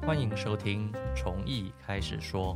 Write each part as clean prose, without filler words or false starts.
欢迎收听从艺开始说。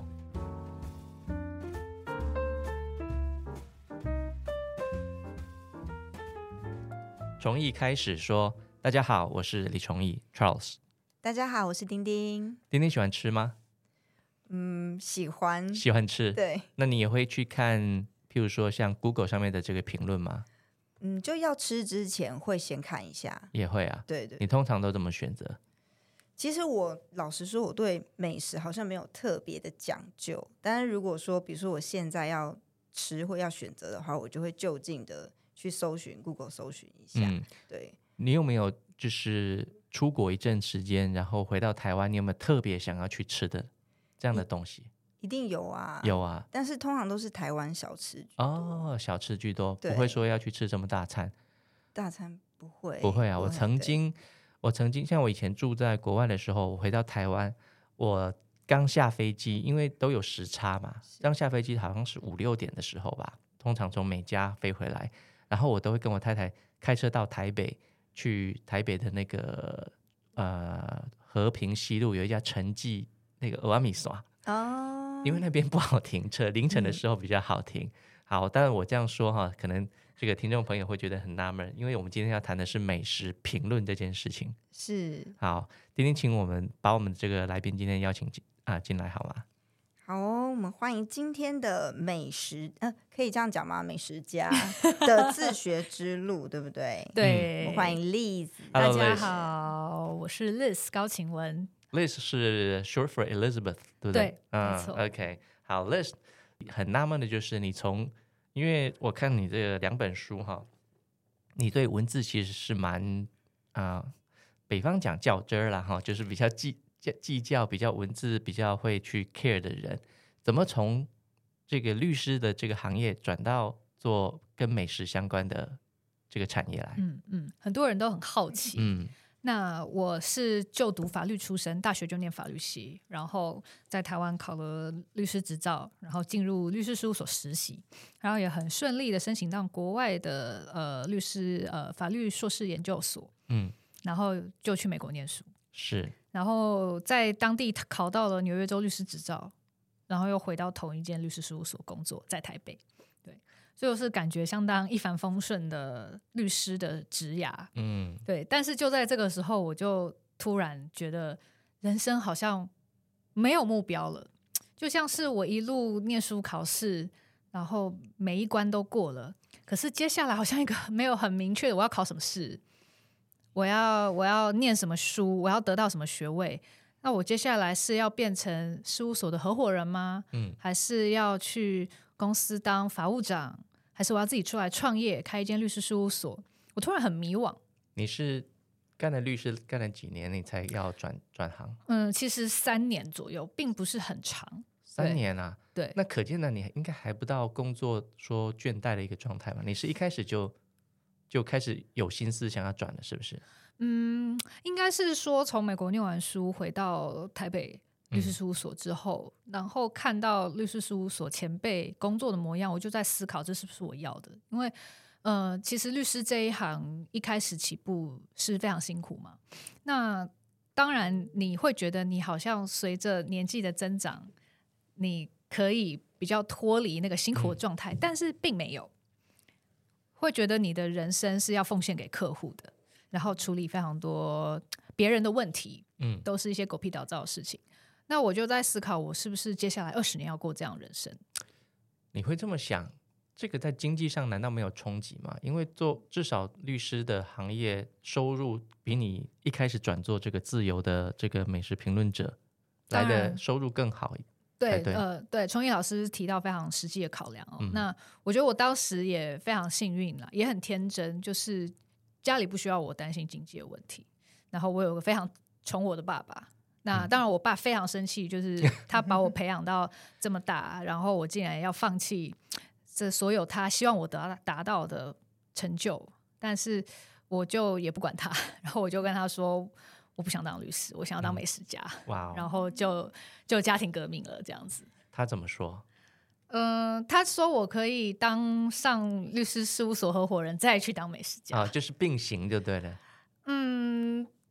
从艺开始说，大家好，我是李崇义 Charles。 大家好，我是丁丁。 丁丁喜欢吃吗？ 喜欢。 喜欢吃。 对。 那你也会去看，譬如说像 Google 上面的这个评论吗？ 就要吃之前会先看一下。 也会啊。 对对。 你通常都怎么选择？ 其实我老实说，我对美食好像没有特别的讲究，但是如果说比如说我现在要吃或要选择的话，我就会就近的去搜寻 Google 搜寻一下。对。 你有没有就是出国一阵时间，然后回到台湾，你有没有特别想要去吃的这样的东西？ 一定有啊。 有啊。 但是通常都是台湾小吃居多。 哦，小吃居多，不会说要去吃这么大餐。 大餐不会。 不会啊。我曾经像我以前住在国外的时候，我回到台湾，我刚下飞机，因为都有时差嘛，刚下飞机好像是5、6点的时候吧，通常从美加飞回来，然后我都会跟我太太开车到台北，去台北的那个和平西路有一家陈记那个蚵仔米线哦，因为那边不好停车，凌晨的时候比较好停。好，当然我这样说哈，可能这个听众朋友会觉得很纳闷，因为我们今天要谈的是美食评论这件事情。 是。 好，丁丁，请我们把我们这个来宾今天邀请进来好吗？ 好哦，我们欢迎今天的美食可以这样讲吗？美食家的自学之路，对不对？ 对。 我们欢迎 Liz。 大家好，我是 Liz 高晴雯。 Liz 是 short for Elizabeth， 对不对？ 对，没错。 OK， 好 Liz， 很纳闷的就是因为我看你这2本书哈，你对文字其实是蛮北方讲较真儿啦哈，就是比较计较，比较文字比较会去 care 的人，怎么从这个律师的这个行业转到做跟美食相关的这个产业来？ 很多人都很好奇。那我是就读法律出身，大学就念法律系，然后在台湾考了律师执照，然后进入律师事务所实习，然后也很顺利的申请到国外的律师法律硕士研究所。然后就去美国念书。 是。 然后在当地考到了纽约州律师执照，然后又回到同一间律师事务所工作，在台北。对，所以我是感觉相当一帆风顺的律师的职涯。对。但是就在这个时候，我就突然觉得人生好像没有目标了，就像是我一路念书考试，然后每一关都过了，可是接下来好像一个没有很明确的我要考什么试，我要念什么书，我要得到什么学位。那我接下来是要变成事务所的合伙人吗？还是要去公司当法务长，还是我要自己出来创业开一间律师事务所？我突然很迷惘。 你是干了律师干了几年你才要转行？ 其实3年左右，并不是很长。 3年啊？ 对。 那可见呢，你应该还不到工作说倦怠的一个状态嘛？你是一开始就开始有心思想要转了，是不是？ 应该是说从美国念完书回到台北律师事务所之后，然后看到律师事务所前辈工作的模样，我就在思考这是不是我要的。因为其实律师这一行一开始起步是非常辛苦嘛。那当然你会觉得你好像随着年纪的增长，你可以比较脱离那个辛苦的状态，但是并没有。会觉得你的人生是要奉献给客户的，然后处理非常多别人的问题，都是一些狗屁倒灶的事情。那我就在思考，我是不是接下来20年要过这样的人生？ 你会这么想，这个在经济上难道没有冲击吗？因为至少律师的行业收入比你一开始转做这个自由的这个美食评论者来的收入更好。 对，崇义老师提到非常实际的考量那我觉得我当时也非常幸运啦，也很天真，就是家里不需要我担心经济的问题，然后我有个非常宠我的爸爸。那当然我爸非常生气，就是他把我培养到这么大，然后我竟然要放弃这所有他希望我达到的成就，但是我就也不管他，然后我就跟他说我不想当律师，我想要当美食家。然后就家庭革命了这样子。 他怎么说？ 他说我可以当上律师事务所合伙人，再去当美食家。 就是并行就对了。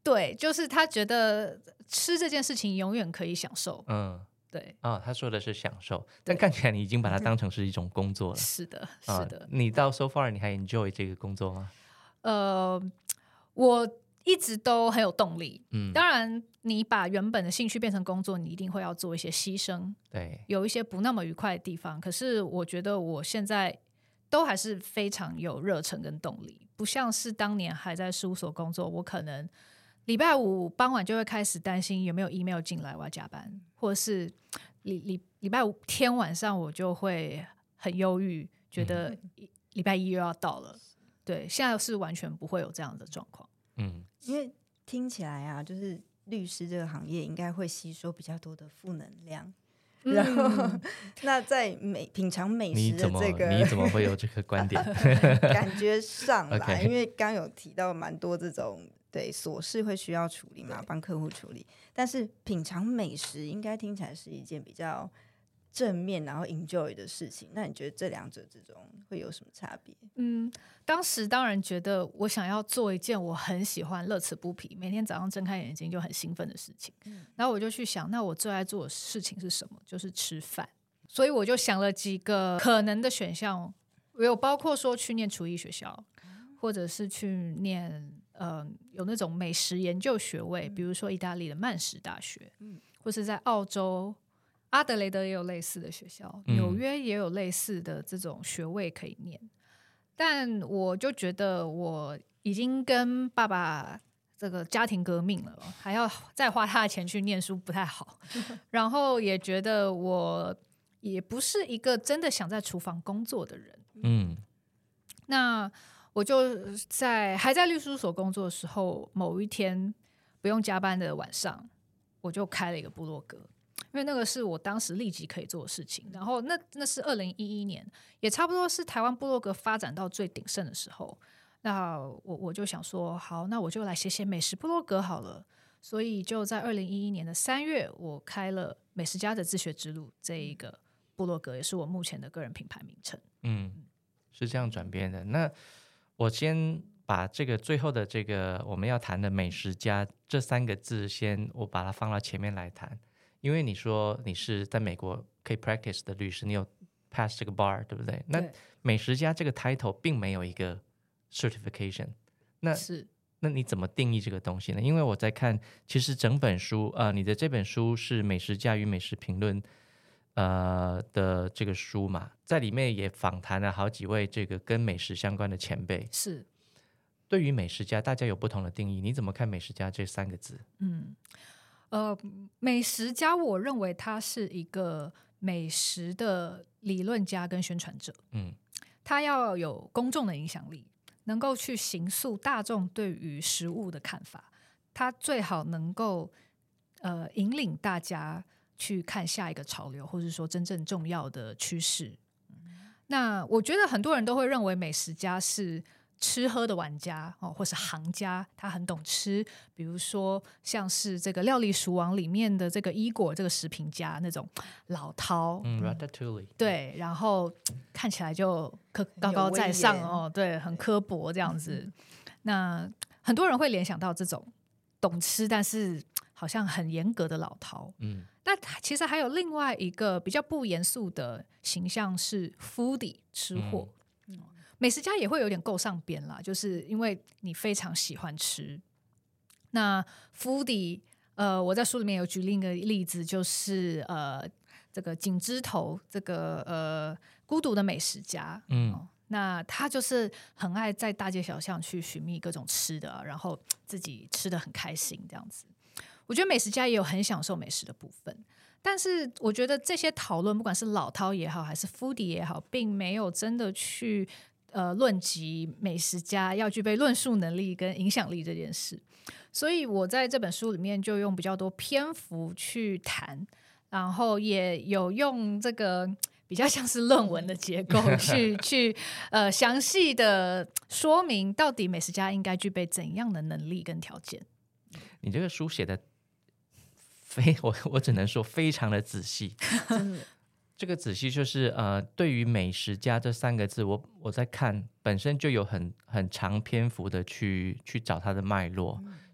对，就是他觉得吃这件事情永远可以享受。对他说的是享受，但看起来你已经把它当成是一种工作了。 是的，是的。 你到 so far 你还 enjoy 这个工作吗？ 我一直都很有动力。当然你把原本的兴趣变成工作，你一定会要做一些牺牲， 对， 有一些不那么愉快的地方。可是我觉得我现在都还是非常有热忱跟动力，不像是当年还在事务所工作，我可能礼拜五傍晚就会开始担心有没有 email 进来，我要加班，或者是礼拜五天晚上我就会很忧郁，觉得礼拜一又要到了。对，现在是完全不会有这样的状况。 因为听起来啊，就是律师这个行业应该会吸收比较多的负能量。然后，那在品尝美食的这个， 你怎么会有这个观点？ 感觉上来， okay. 因为刚有提到蛮多这种对琐事会需要处理嘛，帮客户处理。但是品尝美食应该听起来是一件比较正面然后 enjoy 的事情。那你觉得这两者之中会有什么差别？ 当时当然觉得我想要做一件我很喜欢乐此不疲，每天早上睁开眼睛就很兴奋的事情。然后我就去想，那我最爱做的事情是什么？就是吃饭。所以我就想了几个可能的选项，有包括说去念厨艺学校，或者是去念有那种美食研究学位，比如说意大利的曼什大学，或是在澳洲阿德雷德也有类似的学校，纽约也有类似的这种学位可以念。但我就觉得我已经跟爸爸这个家庭革命了，还要再花他的钱去念书不太好。然后也觉得我也不是一个真的想在厨房工作的人。那我就还在律师所工作的时候，某一天不用加班的晚上，我就开了一个部落格。因为那个是我当时立即可以做的事情，然后那是2011年，也差不多是台湾部落格发展到最鼎盛的时候。那我就想说，好，那我就来写美食部落格好了。所以就在2011年的3月，我开了美食家的自学之路这一个部落格，也是我目前的个人品牌名称。 是这样转变的。那我先把这个最后的这个我们要谈的美食家这3个字我把它放到前面来谈。因为你说你是在美国可以 practice 的律师，你有 pass 这个 bar， 对不对？那美食家这个 title 并没有一个 certification， 那你怎么定义这个东西呢？因为我在看，其实整本书你的这本书是《美食家与美食评论》的这个书嘛，在里面也访谈了好几位这个跟美食相关的前辈。 是， 对于美食家，大家有不同的定义，你怎么看美食家这3个字？ 美食家，我认为他是一个美食的理论家跟宣传者。他要有公众的影响力，能够去形塑大众对于食物的看法。他最好能够引领大家去看下一个潮流，或者说真正重要的趋势。那我觉得很多人都会认为美食家是吃喝的玩家或是行家，他很懂吃。比如说像是这个料理鼠王里面的这个伊果这个食评家，那种老饕 Ratatouille， 对，然后看起来就高高在上对，很刻薄这样子。那很多人会联想到这种懂吃但是好像很严格的老饕。那其实还有另外一个比较不严肃的形象是 foodie 吃货。美食家也会有点够上边啦，就是因为你非常喜欢吃。那 foodie，我在书里面有举另一个例子，就是这个井之头这个孤独的美食家。那他就是很爱在大街小巷去寻觅各种吃的，然后自己吃得很开心这样子。我觉得美食家也有很享受美食的部分，但是我觉得这些讨论，不管是老饕也好，还是 foodie 也好，并没有真的去论及美食家要具备论述能力跟影响力这件事。所以我在这本书里面就用比较多篇幅去谈，然后也有用这个比较像是论文的结构去详细的说明到底美食家应该具备怎样的能力跟条件。 你这个书写的我只能说非常的仔细。 真的这个仔细就是对于美食家这3个字，我在看本身就有很长篇幅的去找它的脉络，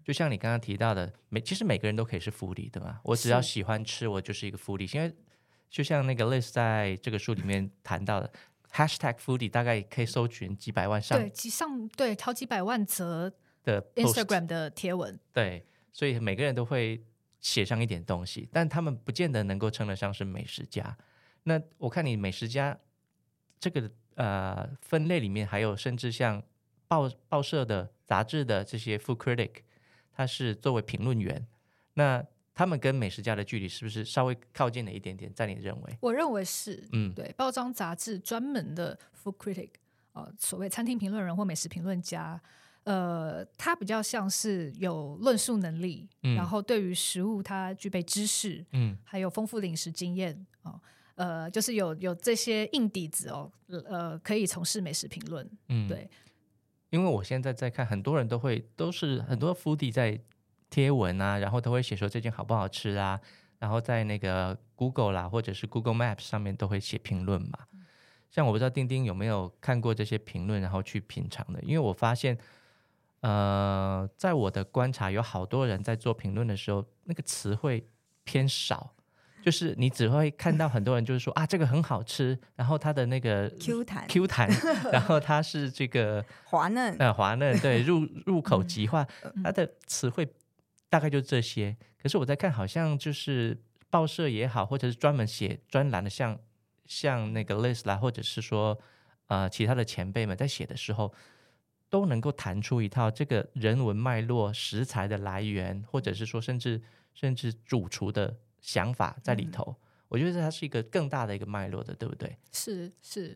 就像你刚刚提到的，其实每个人都可以是foodie的嘛，我只要喜欢吃，我就是一个foodie。因为就像那个 Liz 在这个书里面谈到的#foodie 大概可以搜寻几百万上对好几百万则的 Instagram 的贴文， 对，所以每个人都会写上一点东西，但他们不见得能够称得上是美食家。那我看你美食家这个分类里面，还有甚至像报社的、杂志的这些 food critic， 他是作为评论员，那他们跟美食家的距离是不是稍微靠近了一点点？在你认为？ 我认为是，对，报章杂志专门的 food critic，所谓餐厅评论人或美食评论家，他比较像是有论述能力，然后对于食物他具备知识，还有丰富的饮食经验，就是有这些硬底子可以从事美食评论，对。 因为我现在在看，很多人都是很多 foodie 在贴文啊，然后都会写说这件好不好吃啊，然后在那个 Google 啦，或者是 Google Maps 上面都会写评论嘛。像我不知道丁丁有没有看过这些评论，然后去品尝的。因为我发现，在我的观察，有好多人在做评论的时候，那个词汇偏少。就是你只会看到很多人就是说啊，这个很好吃，然后它的那个 Q 弹然后它是这个滑嫩对，入口即化，它的词汇大概就这些。可是我在看，好像就是报社也好，或者是专门写专栏的，像那个 Liz 啦，或者是说其他的前辈们在写的时候，都能够谈出一套这个人文脉络、食材的来源，或者是说甚至主厨的想法在里头。我觉得它是一个更大的一个脉络的，对不对？ 是，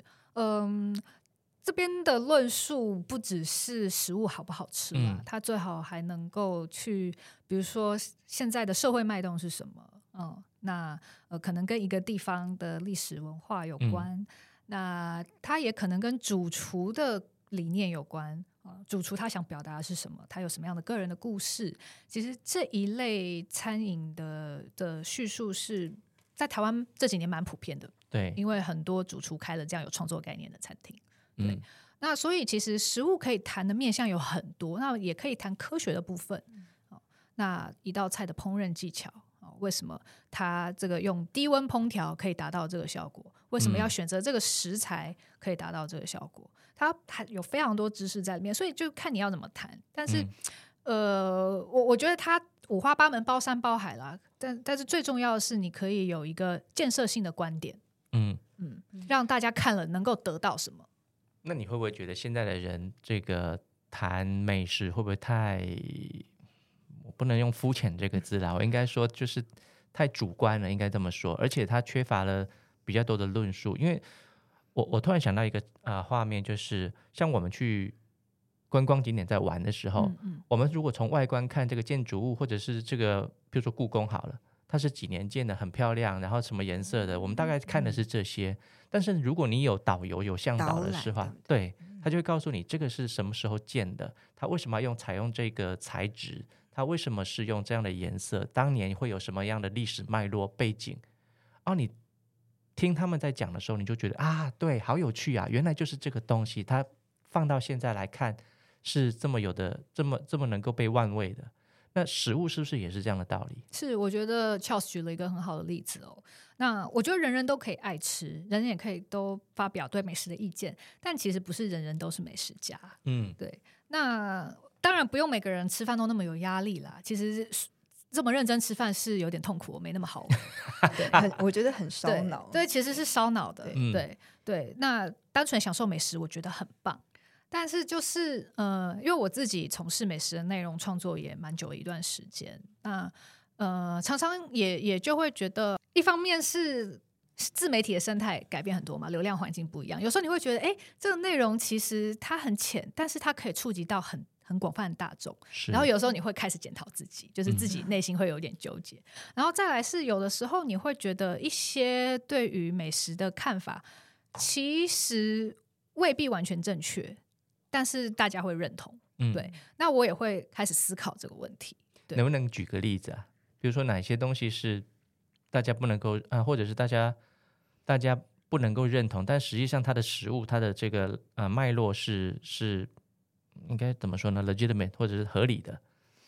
这边的论述不只是食物好不好吃嘛，它最好还能够去，比如说现在的社会脉动是什么，那可能跟一个地方的历史文化有关，那它也可能跟主厨的理念有关。主厨他想表达的是什么？他有什么样的个人的故事？其实这一类餐饮的叙述是在台湾这几年蛮普遍的， 对， 因为很多主厨开了这样有创作概念的餐厅，对，那所以其实食物可以谈的面向有很多，那也可以谈科学的部分，那一道菜的烹饪技巧，为什么它这个用低温烹调可以达到这个效果？为什么要选择这个食材可以达到这个效果？它还有非常多知识在里面，所以就看你要怎么谈。但是，我觉得它五花八门、包山包海啦。但是最重要的是，你可以有一个建设性的观点，让大家看了能够得到什么。 那你会不会觉得现在的人这个谈美食会不会太，我不能用肤浅这个字啦，我应该说就是太主观了，应该这么说，而且它缺乏了比较多的论述。因为我突然想到一个画面，就是像我们去观光景点在玩的时候，我们如果从外观看这个建筑物，或者是这个比如说故宫好了，它是几年建的，很漂亮，然后什么颜色的，我们大概看的是这些。但是如果你有导游有向导的时候，对，他就会告诉你这个是什么时候建的，他为什么要采用这个材质，他为什么是用这样的颜色，当年会有什么样的历史脉络背景。你听他们在讲的时候，你就觉得对，好有趣啊，原来就是这个东西，它放到现在来看是这么有的，这么能够被玩味的。那食物是不是也是这样的道理？ 是，我觉得 Charles 举了一个很好的例子那我觉得人人都可以爱吃，人人也可以都发表对美食的意见，但其实不是人人都是美食家。对。那当然不用每个人吃饭都那么有压力啦，其实这么认真吃饭是有点痛苦，没那么好玩。 对，我觉得很烧脑。 对，其实是烧脑的。对。那单纯享受美食，我觉得很棒。但是就是因为我自己从事美食的内容创作也蛮久的一段时间，那常常也就会觉得，一方面是自媒体的生态改变很多嘛，流量环境不一样，有时候你会觉得，这个内容其实它很浅，但是它可以触及到很广泛的大众，然后有时候你会开始检讨自己，就是自己内心会有点纠结，然后再来是有的时候你会觉得一些对于美食的看法其实未必完全正确，但是大家会认同。对，那我也会开始思考这个问题。 能不能举个例子啊？比如说哪些东西是大家不能够或者是大家不能够认同，但实际上它的食物它的这个脉络是应该怎么说呢 ？legitimate 或者是合理的。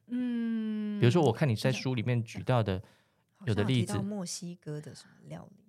比如说我看你在书里面举到的有的例子， 好像有提到墨西哥的什么料理，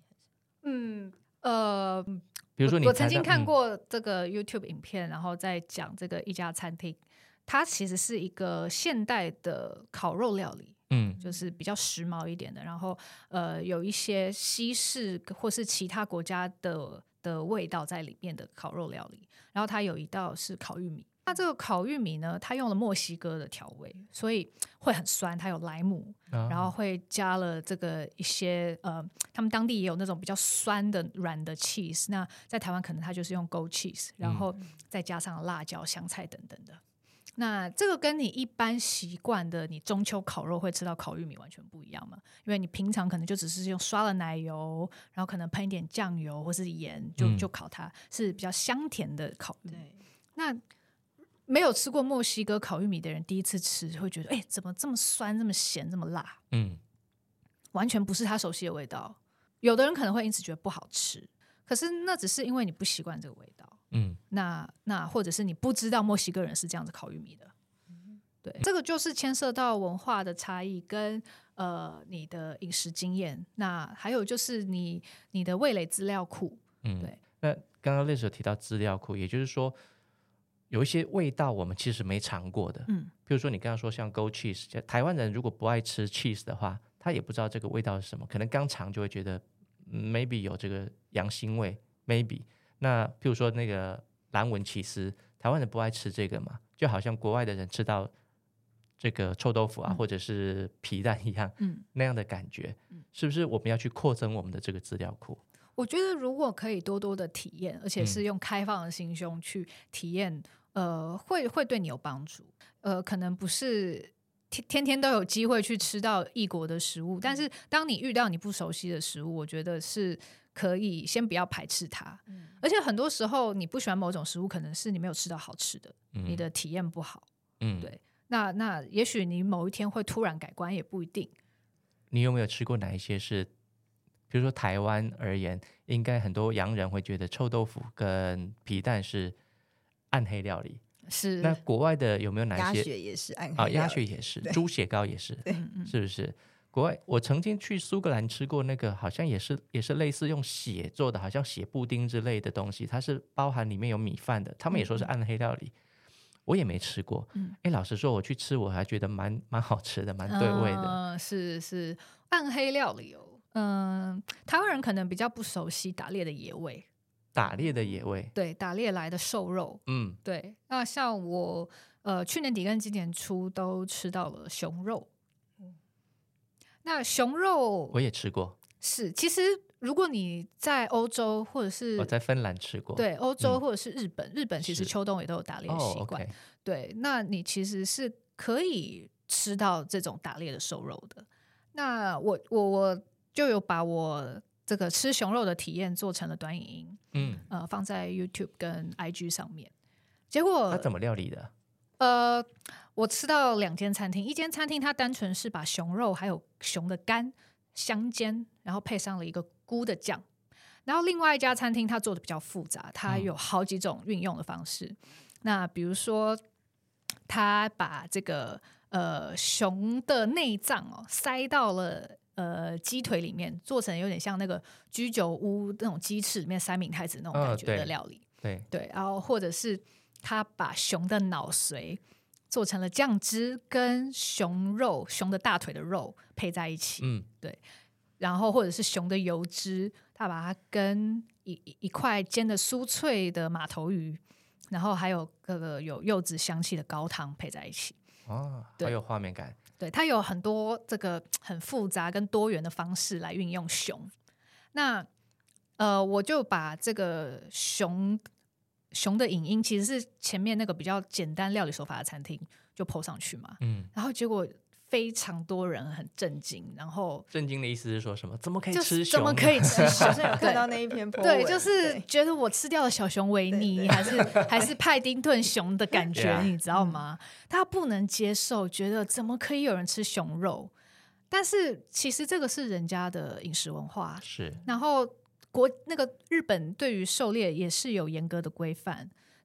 比如说你我曾经看过这个 YouTube 影片，然后在讲这个一家餐厅，它其实是一个现代的烤肉料理，就是比较时髦一点的，然后有一些西式或是其他国家的味道在里面的烤肉料理，然后它有一道是烤玉米。那这个烤玉米呢，它用了墨西哥的调味，所以会很酸，它有莱姆，然后会加了这个一些他们当地也有那种比较酸的软的 cheese， 那在台湾可能它就是用 goat cheese， 然后再加上辣椒、香菜等等的。那这个跟你一般习惯的你中秋烤肉会吃到烤玉米完全不一样嘛？因为你平常可能就只是用刷了奶油，然后可能喷一点酱油或是盐就烤它，是比较香甜的烤玉米。那没有吃过墨西哥烤玉米的人第一次吃会觉得怎么这么酸这么咸这么辣，完全不是他熟悉的味道。有的人可能会因此觉得不好吃，可是那只是因为你不习惯这个味道，那或者是你不知道墨西哥人是这样子烤玉米的，对，这个就是牵涉到文化的差异跟你的饮食经验，那还有就是你的味蕾资料库，对。 那刚刚Liz有提到资料库，也就是说有一些味道我们其实没尝过的，比如说你刚刚说像 goat cheese， 台湾人如果不爱吃 cheese 的话，他也不知道这个味道是什么，可能刚尝就会觉得maybe 有这个羊腥味 maybe。 那譬如说那个蓝纹起司，台湾人不爱吃这个嘛，就好像国外的人吃到这个臭豆腐啊，或者是皮蛋一样，那样的感觉，是不是我们要去扩增我们的这个资料库？ 我觉得如果可以多多的体验，而且是用开放的心胸去体验，会对你有帮助。可能不是天天都有机会去吃到异国的食物，但是当你遇到你不熟悉的食物，我觉得是可以先不要排斥它。而且很多时候你不喜欢某种食物，可能是你没有吃到好吃的，你的体验不好。对，那也许你某一天会突然改观，也不一定。 你有没有吃过哪一些是，比如说台湾而言，应该很多洋人会觉得臭豆腐跟皮蛋是暗黑料理， 是。 那国外的有没有哪一些？ 鸭血也是暗黑料理， 鸭血也是，猪血糕也是，是不是？国外我曾经去苏格兰吃过那个，好像也是类似用血做的，好像血布丁之类的东西，它是包含里面有米饭的，他们也说是暗黑料理。我也没吃过，老实说我去吃我还觉得蛮好吃的，蛮对味的。 是暗黑料理哦。台湾人可能比较不熟悉打猎的野味， 打猎的野味， 对，打猎来的瘦肉，对。那像我去年底跟今年初都吃到了熊肉，那熊肉我也吃过。 是，其实如果你在欧洲或者是我在芬兰吃过， 对，欧洲或者是日本其实秋冬也都有打猎的习惯， okay。 对，那你其实是可以吃到这种打猎的瘦肉的。那我就有把我这个吃熊肉的体验做成了短影音，放在 YouTube 跟 IG 上面。结果它怎么料理的？ 我吃到2间餐厅，一间餐厅它单纯是把熊肉还有熊的肝香煎，然后配上了一个菇的酱。然后另外一家餐厅它做的比较复杂，它有好几种运用的方式。那比如说，它把这个熊的内脏塞到了鸡腿里面，做成有点像那个居酒屋那种鸡翅里面塞明太子那种感觉的料理。对，然后或者是他把熊的脑髓做成了酱汁，跟熊的大腿的肉配在一起。对，然后或者是熊的油脂，他把它跟一块煎的酥脆的马头鱼，然后还有有柚子香气的高汤配在一起。 好有画面感。 对，它有很多这个很复杂跟多元的方式来运用熊。那我就把这个熊的影音，其实是前面那个比较简单料理手法的餐厅就 po 上去嘛，然后结果非常多人很震惊，然后震惊的意思是说什么？怎么可以吃熊？ 怎么可以吃熊？ 好像有看到那一篇 po 文， 对，就是觉得我吃掉了小熊维尼，还是派丁顿熊的感觉，你知道吗？他不能接受，觉得怎么可以有人吃熊肉？但是其实这个是人家的饮食文化， 是。 然后那个日本对于狩猎也是有严格的规范。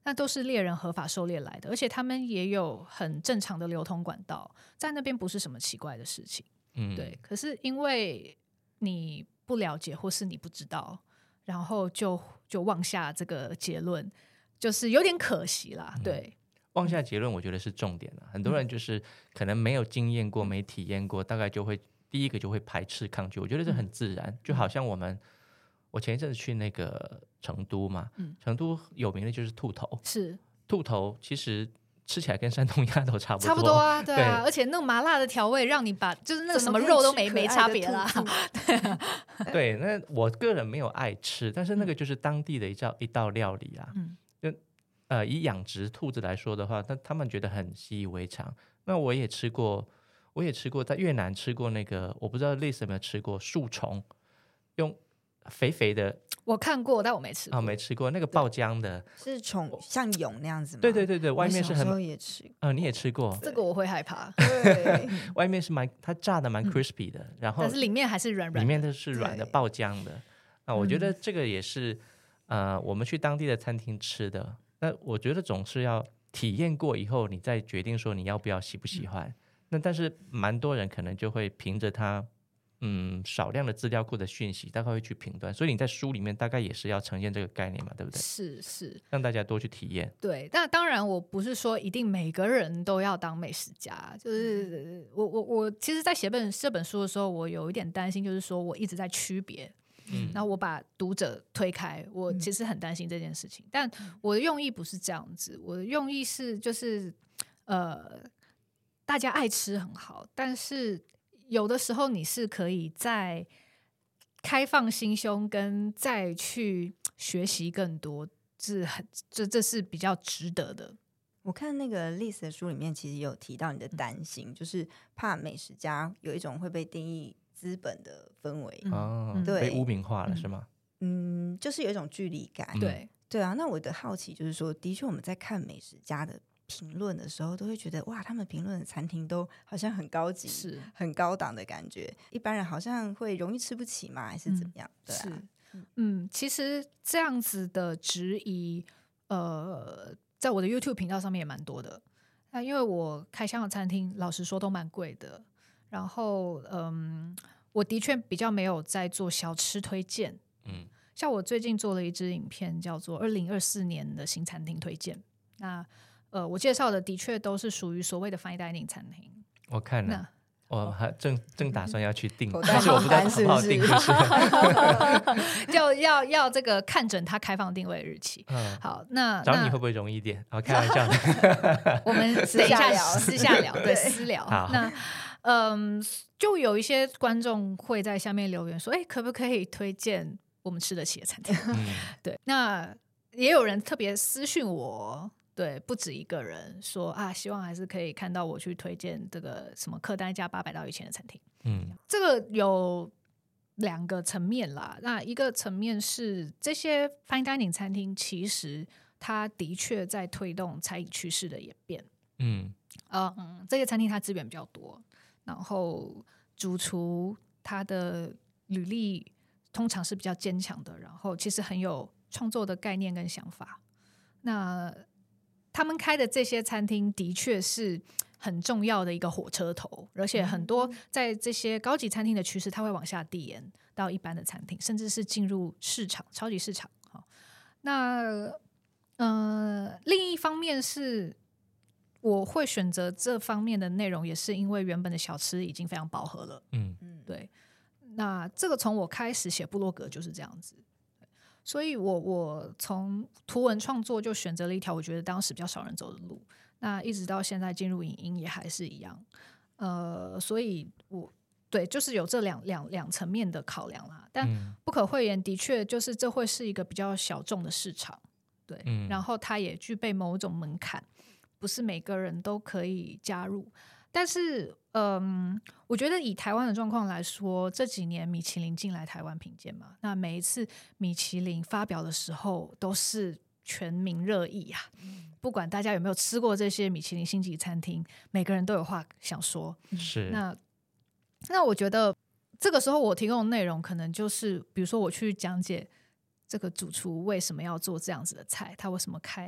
那都是猎人合法狩猎来的，而且他们也有很正常的流通管道，在那边不是什么奇怪的事情。对。可是因为你不了解或是你不知道，然后就妄下这个结论，就是有点可惜啦。对， 妄下结论我觉得是重点了。很多人就是可能没有经验过、没体验过，大概就会第一个就会排斥抗拒。我觉得这很自然，就好像我前一阵子去那个成都嘛，成都有名的就是兔头， 是兔头其实吃起来跟山东鸭头差不多， 差不多啊，对啊， 对而且那种麻辣的调味让你把就是那个什么肉都没差别啦。 对，那我个人没有爱吃，但是那个就是当地的一道料理啊。以养殖兔子来说的话，他们觉得很习以为常。那我也吃过在越南吃过那个，我不知道Liz有没有吃过树虫，用肥肥的。 我看过，但我没吃过。 没吃过那个爆浆的， 是像蛹那样子吗？ 对对对对，外面是很， 我小时候也吃你也吃过， 这个我会害怕。 对， 外面是它炸的蛮 crispy 的，然后但是里面还是软软的， 里面的是软的爆浆的。我觉得这个也是我们去当地的餐厅吃的。那我觉得总是要体验过以后，你再决定说你要不要喜不喜欢。那但是蛮多人可能就会凭着他少量的资料库的讯息，大概会去评断。所以你在书里面大概也是要呈现这个概念嘛，对不对？ 是让大家多去体验。 对，但当然我不是说一定每个人都要当美食家，就是我其实在写这本书的时候，我有一点担心，就是说我一直在区别。然后我把读者推开，我其实很担心这件事情，但我的用意不是这样子，我的用意是就是大家爱吃很好，但是有的时候你是可以再开放心胸跟再去学习更多，这是比较值得的。 我看那个Liz的书里面其实有提到你的担心，就是怕美食家有一种会被定义资本的氛围，对， 被污名化了是吗？ 就是有一种距离感。对啊，那我的好奇就是说，的确我们在看美食家的评论的时候，都会觉得哇，他们评论的餐厅都好像很高级， 是很高档的感觉，一般人好像会容易吃不起嘛，还是怎么样？对啊， 其实这样子的质疑，在我的 YouTube 频道上面也蛮多的。那因为我开箱的餐厅，老实说都蛮贵的。然后，我的确比较没有在做小吃推荐。像我最近做了一支影片，叫做2024年的新餐厅推荐。那我介绍的的确都是属于所谓的 fine dining 餐厅。 我看了。我还正打算要去订， 但是我不知道好不好订， 就要这个看准它开放定位日期。好，那找你会不会容易一点？开玩笑的， 我们等一下私下聊，对，私聊。那就有一些观众会在下面留言说，可不可以推荐我们吃得起的餐厅？对，那也有人特别私讯我。对，不止一个人说希望还是可以看到我去推荐这个什么客单价800到1000的餐厅。这个有2个层面啦。那一个层面是这些 fine dining 餐厅，其实它的确在推动餐饮趋势的演变。这些餐厅它资源比较多，然后主厨他的履历通常是比较坚强的，然后其实很有创作的概念跟想法。那他们开的这些餐厅的确是很重要的一个火车头，而且很多在这些高级餐厅的趋势，它会往下递延到一般的餐厅，甚至是进入市场超级市场。那另一方面是我会选择这方面的内容，也是因为原本的小吃已经非常饱和了。对。那这个从我开始写部落格就是这样子。所以我从图文创作就选择了一条我觉得当时比较少人走的路，那一直到现在进入影音也还是一样。所以对，就是有这两层面的考量啦。但不可讳言，的确就是这会是一个比较小众的市场，对，然后它也具备某种门槛，不是每个人都可以加入。但是我觉得以台湾的状况来说，这几年米其林进来台湾评鉴嘛，那每一次米其林发表的时候都是全民热议啊。不管大家有没有吃过这些米其林星级餐厅，每个人都有话想说。 是。 那我觉得这个时候我提供的内容可能就是比如说我去讲解这个主厨为什么要做这样子的菜，他为什么开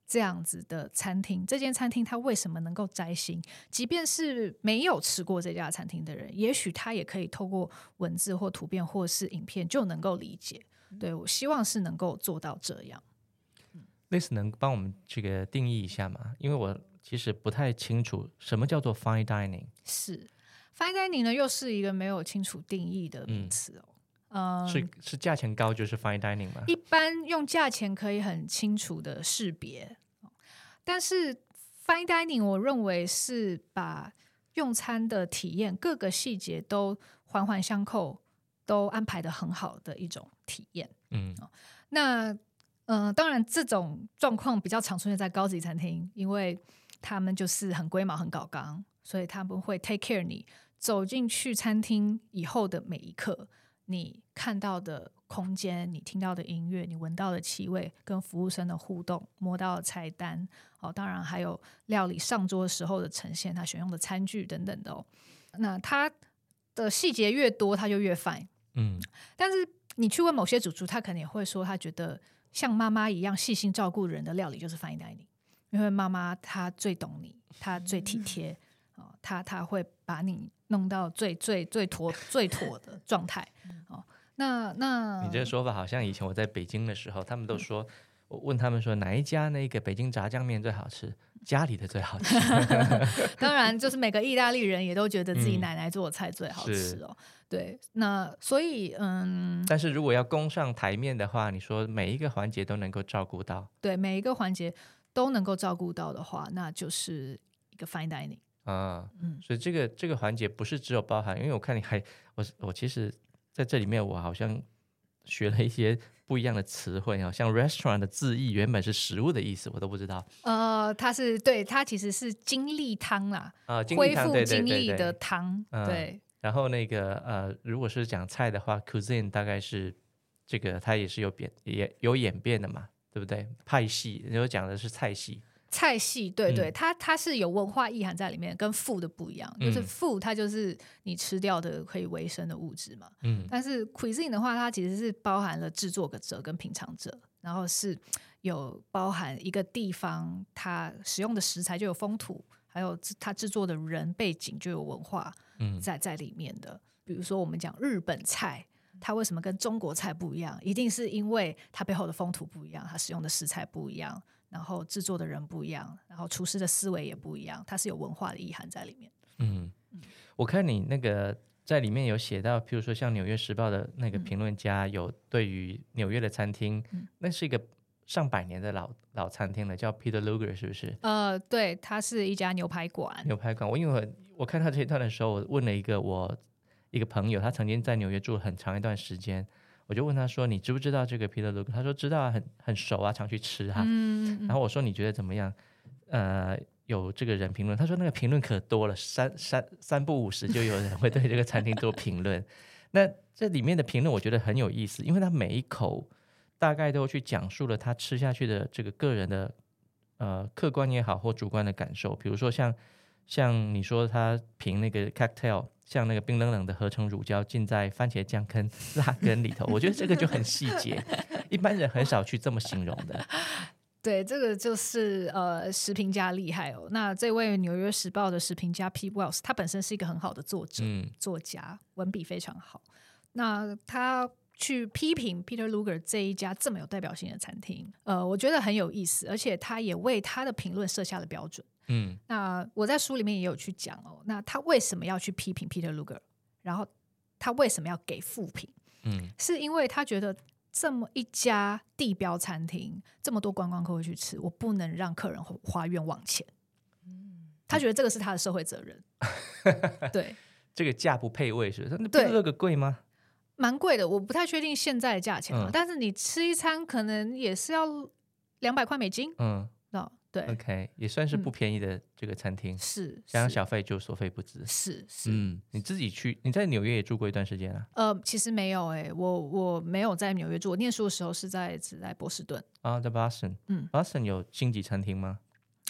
这样子的餐厅，这间餐厅它为什么能够摘星，即便是没有吃过这家餐厅的人，也许他也可以透过文字或图片或是影片就能够理解。对，我希望是能够做到这样。 类似能帮我们这个定义一下吗？因为我其实不太清楚什么叫做 fine dining。 是 fine dining 呢，又是一个没有清楚定义的名词哦。 是价钱高就是 fine dining 吗？ 一般用价钱可以很清楚的识别，但是 fine dining 我认为是把用餐的体验各个细节都环环相扣，都安排得很好的一种体验。那当然这种状况比较常出现在高级餐厅，因为他们就是很龟毛很搞刚，所以他们会 take care 你走进去餐厅以后的每一刻，你看到的空间，你听到的音乐，你闻到的气味，跟服务生的互动，摸到的菜单，当然还有料理上桌时候的呈现，他选用的餐具等等的那他的细节越多，他就越 fine。但是你去问某些主厨，他可能也会说，他觉得像妈妈一样细心照顾人的料理就是 fine dining， 因为妈妈她最懂你，她最体贴，她会把你弄到最妥的状态。那你这个说法好像以前我在北京的时候，他们都说，我问他们说哪一家那个北京炸酱面最好吃，家里的最好吃。 当然就是每个意大利人也都觉得自己奶奶做的菜最好吃对，那所以但是如果要供上台面的话，你说每一个环节都能够照顾到， 对，每一个环节都能够照顾到的话，那就是一个 fine dining。 所以这个环节不是只有包含，因为我看你还我其实在这里面我好像学了一些不一样的词汇，像 restaurant 的字义原本是食物的意思，我都不知道。 它其实是精力汤啦，恢复精力的汤。对。 然后那个如果是讲菜的话 ，cuisine 大概是这个它也是有演变的嘛，对不对？派系，你讲的是菜系。 菜系对，它是有文化意涵在里面，跟food不一样。就是 food 它就是你吃掉的可以维生的物质嘛。但是 cuisine 的话，它其实是包含了制作者跟品尝者，然后是有包含一个地方它使用的食材就有风土，还有它制作的人背景就有文化在里面的。比如说我们讲日本菜，它为什么跟中国菜不一样？一定是因为它背后的风土不一样，它使用的食材不一样，然后制作的人不一样，然后厨师的思维也不一样，它是有文化的意涵在里面。 我看你那个在里面有写到，譬如说像《纽约时报》的那个评论家有对于纽约的餐厅，那是一个上百年的老餐厅了，叫 Peter Luger 是不是？ 对，它是一家牛排馆。 因为我看他这一段的时候，我问了我一个朋友，他曾经在纽约住了很长一段时间，我就问他说你知不知道这个 Peter Luger？ 他说知道啊，很熟啊，常去吃啊。然后我说你觉得怎么样？有这个人评论，他说那个评论可多了，三不五时就有人会对这个餐厅做评论。那这里面的评论我觉得很有意思，因为他每一口大概都去讲述了他吃下去的这个个人的客观也好或主观的感受。比如说像你说他评那个 cocktail， 像那个冰冷冷的合成乳胶浸在番茄酱跟辣根里头，我觉得这个就很细节，一般人很少去这么形容的。 对，这个就是食评家厉害哦。那这位《纽约时报》的食评家 Pete Wells， 他本身是一个很好的作者、作家，文笔非常好。那他去批评 Peter Luger 这一家这么有代表性的餐厅，我觉得很有意思，而且他也为他的评论设下了标准。那我在书里面也有去讲那他为什么要去批评 Peter Luger， 然后他为什么要给负评？是因为他觉得这么一家地标餐厅，这么多观光客会去吃，我不能让客人花冤枉钱。他觉得这个是他的社会责任。对，这个价不配位，是不是？那这个贵吗？ 蛮贵的，我不太确定现在的价钱但是你吃一餐可能也是要200块美金。对 ，OK， 也算是不便宜的这个餐厅。 是， 加上小费就所费不赀。 是， 你自己去，你在纽约也住过一段时间啊？ 其实没有我没有在纽约住，我念书的时候是在波士顿啊，在 Boston。Boston 有星级餐厅吗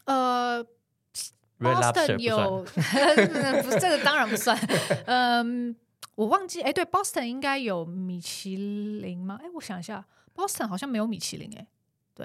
？Boston 有，不是这个当然不算。我忘记，对 ，Boston 应该有米其林吗？我想一下 ，Boston 好像没有米其林，对。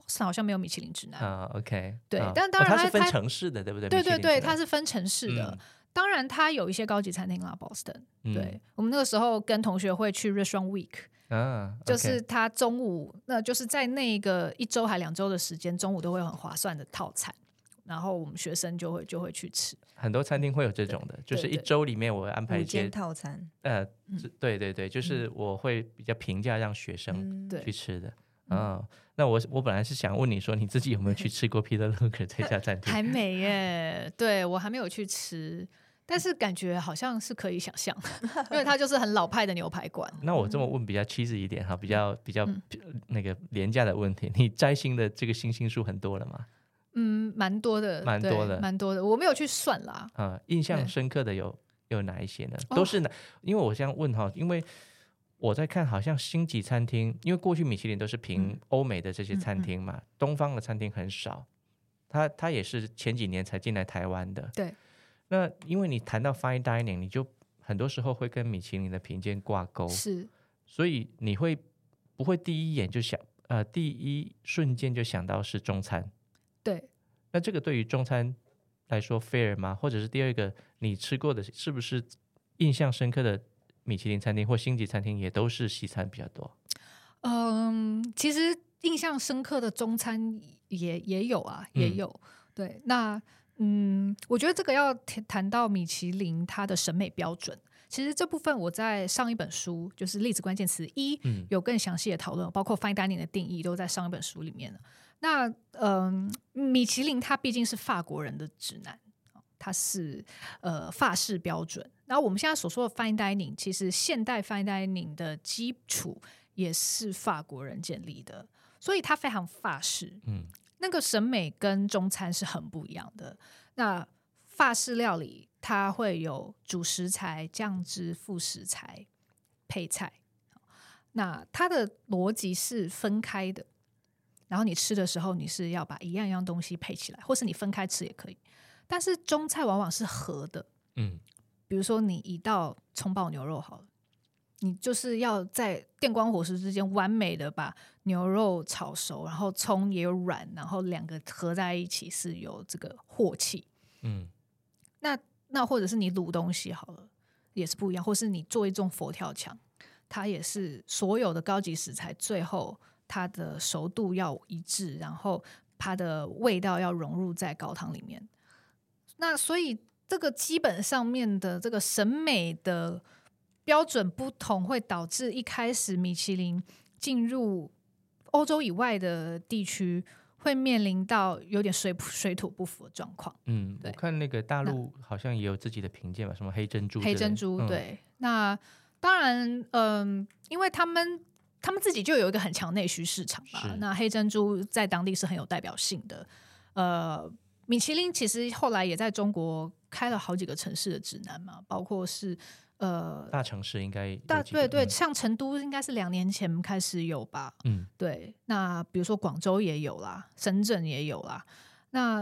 Boston 好像没有米其林指南 OK， 对，但当然它是分城市的，对不对？ 对对对，它是是分城市的。当然，它有一些高级餐厅啦 ，Boston。对，我们那个时候跟同学会去 Restaurant Week，就是他中午，那就是在那个1周还2周的时间，中午都会有很划算的套餐，然后我们学生就会去吃。 很多餐厅会有这种的，就是1周里面我会安排一些套餐。 对对对，就是我会比较平价让学生去吃的。那我本来是想问你说，你自己有没有去吃过 Peter Luger 这家餐厅？ 还没耶，对我还没有去吃，但是感觉好像是可以想象，因为它就是很老派的牛排馆。 那我这么问比较cheesy一点哈，比较那个廉价的问题，你摘星的这个星星数很多了吗？ 蛮多的，蛮多的，我没有去算啦。 印象深刻的有哪一些呢？都是因为我这样问哈，因为我在看好像星级餐厅，因为过去米其林都是凭欧美的这些餐厅嘛，东方的餐厅很少。它也是前几年才进来台湾的。 对。 那因为你谈到 fine dining， 你就很多时候会跟米其林的评鉴挂钩， 是， 所以你不会第一眼就想第一瞬间就想到是中餐？ 对。 那这个对于中餐来说 fair 吗？或者是第二个，你吃过的是不是印象深刻的米其林餐厅或星级餐厅也都是西餐比较多？ 其实印象深刻的中餐也有啊，也有。对，那我觉得这个要谈到米其林它的审美标准。其实这部分我在上一本书，就是例子关键词1，有更详细的讨论，包括 fine dining 的定义都在上一本书里面了。那米其林它毕竟是法国人的指南，它是法式标准。然后我们现在所说的 fine dining， 其实现代 fine dining 的基础也是法国人建立的，所以它非常法式。那个审美跟中餐是很不一样的。那法式料理它会有主食材、酱汁、副食材、配菜，那它的逻辑是分开的。然后你吃的时候，你是要把一样一样东西配起来，或是你分开吃也可以。但是中菜往往是合的，比如说你一道葱爆牛肉好了，你就是要在电光火石之间完美的把牛肉炒熟，然后葱也有软，然后2个合在一起是有这个镬气。那或者是你卤东西好了，也是不一样，或是你做一种佛跳墙，它也是所有的高级食材最后它的熟度要一致，然后它的味道要融入在高汤里面。那所以这个基本上面的这个审美的标准不同，会导致一开始米其林进入欧洲以外的地区会面临到有点水土不服的状况。 我看那个大陆好像也有自己的评鉴嘛，什么黑珍珠对。那当然因为他们自己就有一个很强内需市场嘛，那黑珍珠在当地是很有代表性的。米其林其实后来也在中国开了好几个城市的指南嘛，包括是大城市应该对，像成都应该是2年前开始有吧。对。那比如说广州也有啦，深圳也有啦。那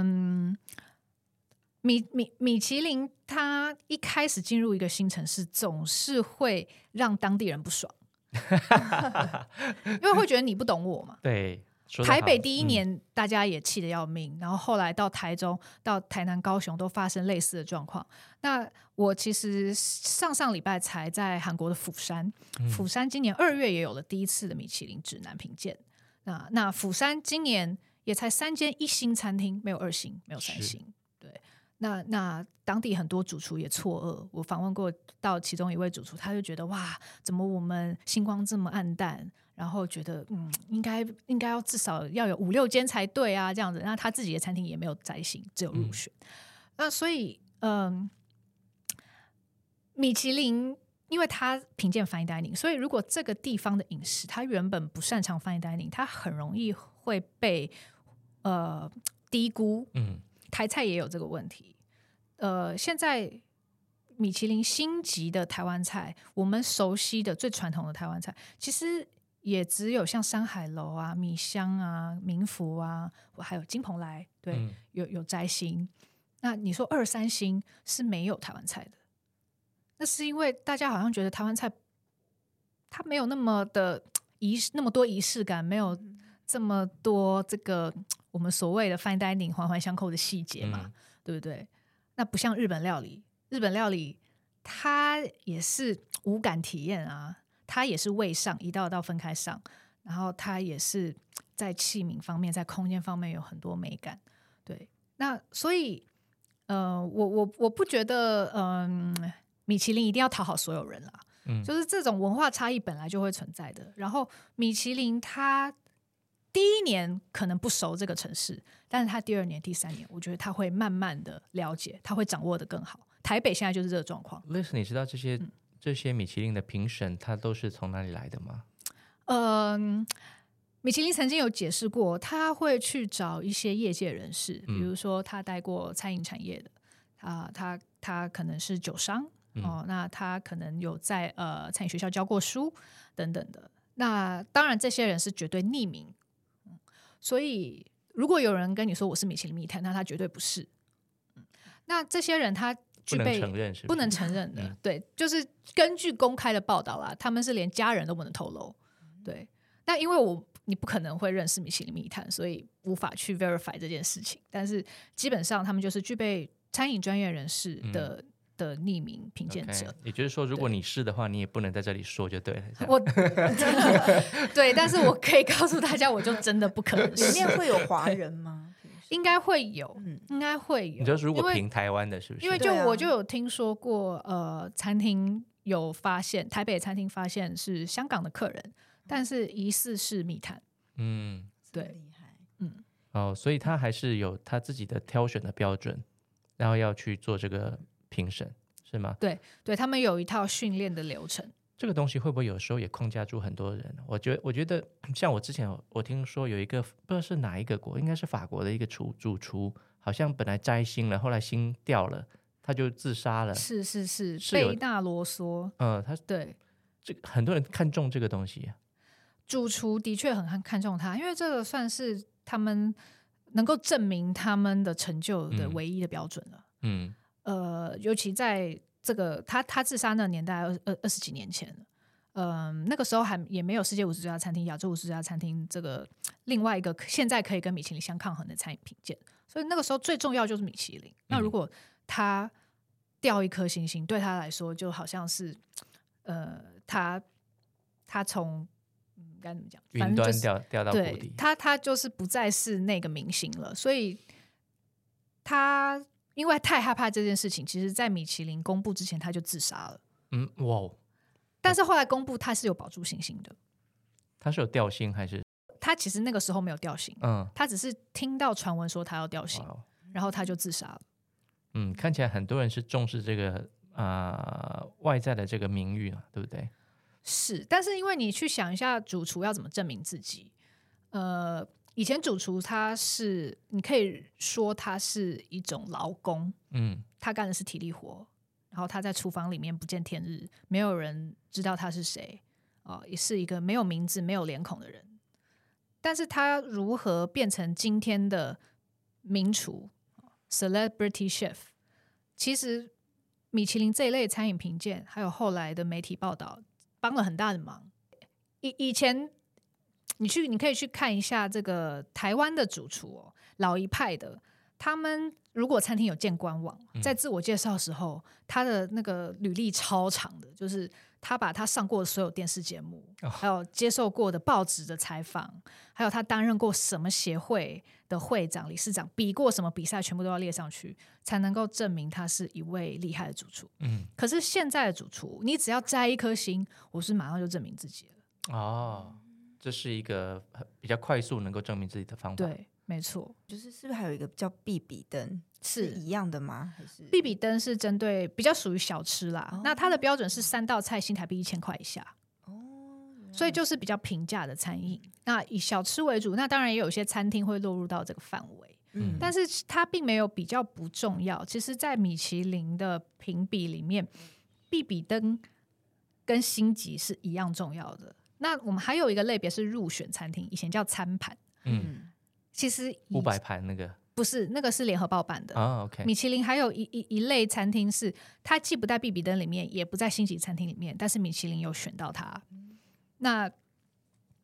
米其林它一开始进入一个新城市，总是会让当地人不爽，因为会觉得你不懂我嘛。 对。 台北第1年大家也气得要命，然后后来到台中、到台南、高雄都发生类似的状况。那我其实上礼拜才在韩国的釜山，釜山今年2月也有了第1次的米其林指南评鉴。那釜山今年也才3间1星餐厅，没有2星，没有3星。对。那当地很多主厨也错愕，我访问过到其中一位主厨，他就觉得哇，怎么我们星光这么暗淡，然后觉得应该要至少要有5-6间才对啊，这样子。那他自己的餐厅也没有摘星，只有入选。那所以米其林因为他评鉴 fine dining， 所以如果这个地方的饮食他原本不擅长 fine dining， 他很容易会被低估。台菜也有这个问题。现在米其林星级的台湾菜，我们熟悉的最传统的台湾菜，其实也只有像山海楼啊、米香啊、民福啊，还有金蓬莱，对，有摘星。那你说2-3星是没有台湾菜的，那是因为大家好像觉得台湾菜它没有那么多仪式感，没有这么多这个我们所谓的 fine dining 环环相扣的细节嘛，对不对？那不像日本料理，日本料理它也是五感体验啊，它也是味上一道道分开上，然后它也是在器皿方面在空间方面有很多美感。对，那所以我不觉得米其林一定要讨好所有人啦，就是这种文化差异本来就会存在的。然后米其林它第一年可能不熟这个城市，但是他第2年第3年我觉得他会慢慢的了解，他会掌握的更好。台北现在就是这个状况。 Liz， 你知道这些米其林的评审他都是从哪里来的吗？ 米其林曾经有解释过，他会去找一些业界人士，比如说他待过餐饮产业的，他可能是酒商，那他可能有在餐饮学校教过书等等的。那当然这些人是绝对匿名，所以如果有人跟你说我是米其林密探，那他绝对不是。那这些人他具备不能承认的，对，就是根据公开的报道啦，他们是连家人都不能透露。对，那因为你不可能会认识米其林密探，所以无法去 verify 这件事情。但是基本上他们就是具备餐饮专业人士的匿名评鉴者。 Okay， 也就是说，如果你是的话，你也不能在这里说就对了。 对，但是我可以告诉大家，我就真的不可能是。 里面会有华人吗？ 应该会有，应该会有。 你就是如果评台湾的，是不是？ 因为我就有听说过，餐厅有发现，台北餐厅发现是香港的客人，但是疑似是密探。对， 厉害。 所以他还是有他自己的挑选的标准，然后要去做这个评审，是吗？ 对，他们有一套训练的流程。 这个东西会不会有时候也框架住很多人？我觉得像我之前我听说有一个不知道是哪一个国，应该是法国的一个主厨，好像本来摘星了，后来星掉了，他就自杀了。 是贝纳罗梭。 他对， 很多人看重这个东西。 主厨的确很看重他，因为这个算是他们能够证明他们的成就的唯一的标准了。尤其在这个他自杀那年代20几年前了，那个时候也没有世界50最佳餐厅、亚洲50最佳餐厅这个另外一个现在可以跟米其林相抗衡的餐饮评鉴，所以那个时候最重要就是米其林。那如果他掉一颗星星，对他来说就好像是他从该怎么讲， 云端掉到谷底， 他就是不再是那个明星了，所以他因为太害怕这件事情，其实在米其林公布之前他就自杀了。 哇！ 但是后来公布他是有保住星星的。 他是有掉星还是？ 他其实那个时候没有掉星，他只是听到传闻说他要掉星，然后他就自杀了。 看起来很多人是重视这个外在的这个名誉，对不对？ 是，但是因为你去想一下，主厨要怎么证明自己？以前主厨你可以说他是一种劳工，他干的是体力活，然后他在厨房里面不见天日，没有人知道他是谁，也是一个没有名字、没有脸孔的人。但是他如何变成今天的名厨 （celebrity chef）？其实米其林这一类餐饮评鉴，还有后来的媒体报道，帮了很大的忙。以前你可以去看一下这个台湾的主厨老一派的，他们如果餐厅有建官网，在自我介绍的时候，他的那个履历超长的，就是他把他上过的所有电视节目，还有接受过的报纸的采访，还有他担任过什么协会的会长、理事长，比过什么比赛，全部都要列上去，才能够证明他是一位厉害的主厨。可是现在的主厨，你只要摘一颗星，我是马上就证明自己了。 这是一个比较快速能够证明自己的方法。 对，没错。 是不是还有一个叫必比登是一样的吗？还是必比登是针对比较属于小吃啦，那它的标准是3道菜新台币1000块以下。所以就是比较平价的餐饮。那以小吃为主，那当然也有些餐厅会落入到这个范围。但是它并没有比较不重要。其实在米其林的评比里面，必比登跟星级是一样重要的。那我们还有一个类别是入选餐厅，以前叫餐盘。其实 500盘那个不是，那个是联合报办的。 OK。 米其林还有一类餐厅是它既不在必比登里面，也不在星级餐厅里面，但是米其林有选到它。那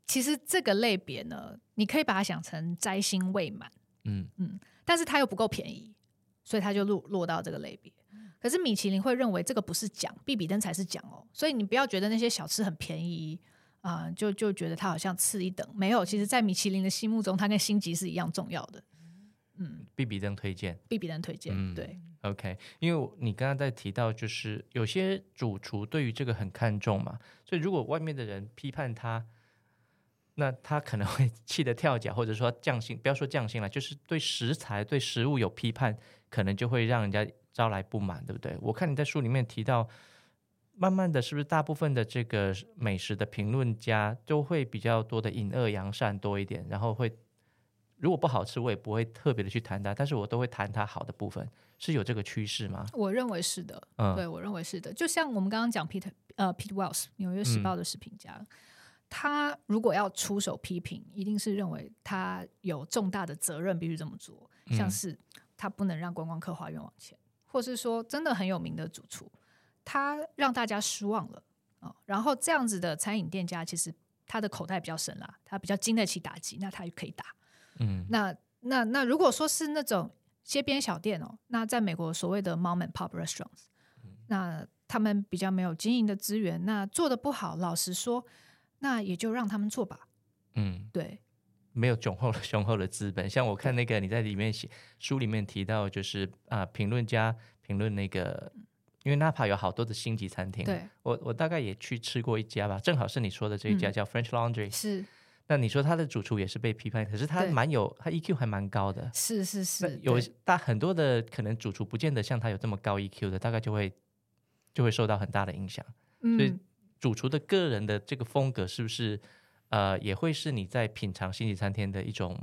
其实这个类别呢，你可以把它想成摘星未满，但是它又不够便宜，所以它就落到这个类别。可是米其林会认为这个不是奖，必比登才是奖哦，所以你不要觉得那些小吃很便宜就觉得它好像次一等，没有，其实在米其林的心目中，它跟星级是一样重要的。 必比登推荐， 必比登推荐，对。 OK， 因为你刚刚在提到，就是有些主厨对于这个很看重嘛，所以如果外面的人批判他，那他可能会气得跳脚，或者说降薪，不要说降薪了，就是对食材、对食物有批判，可能就会让人家招来不满，对不对？我看你在书里面提到，慢慢的是不是大部分的这个美食的评论家都会比较多的隐恶扬善多一点，然后会如果不好吃，我也不会特别的去谈它，但是我都会谈它好的部分，是有这个趋势吗？ 我认为是的，对，我认为是的。就像我们刚刚讲 Pete Wells 纽约时报的食评家，他如果要出手批评，一定是认为他有重大的责任必须这么做，像是他不能让观光客花冤枉钱，或是说真的很有名的主厨，他让大家失望了然后这样子的餐饮店家，其实他的口袋比较深啦，他比较经得起打击，那他就可以打。那如果说是那种街边小店那在美国所谓的 mom and pop restaurants，那他们比较没有经营的资源，那做得不好，老实说，那也就让他们做吧。对， 没有雄厚的资本。像我看那个你在里面书里面提到，就是评论家评论那个，因为 Napa 有好多的星级餐厅， 对， 我大概也去吃过一家吧，正好是你说的这一家叫 French Laundry， 是。 那你说他的主厨也是被批判，可是他他 EQ 还蛮高的， 是有很多的可能主厨不见得像他有这么高 EQ 的，大概就会受到很大的影响。所以主厨的个人的这个风格是不是也会是你在品尝星级餐厅的一种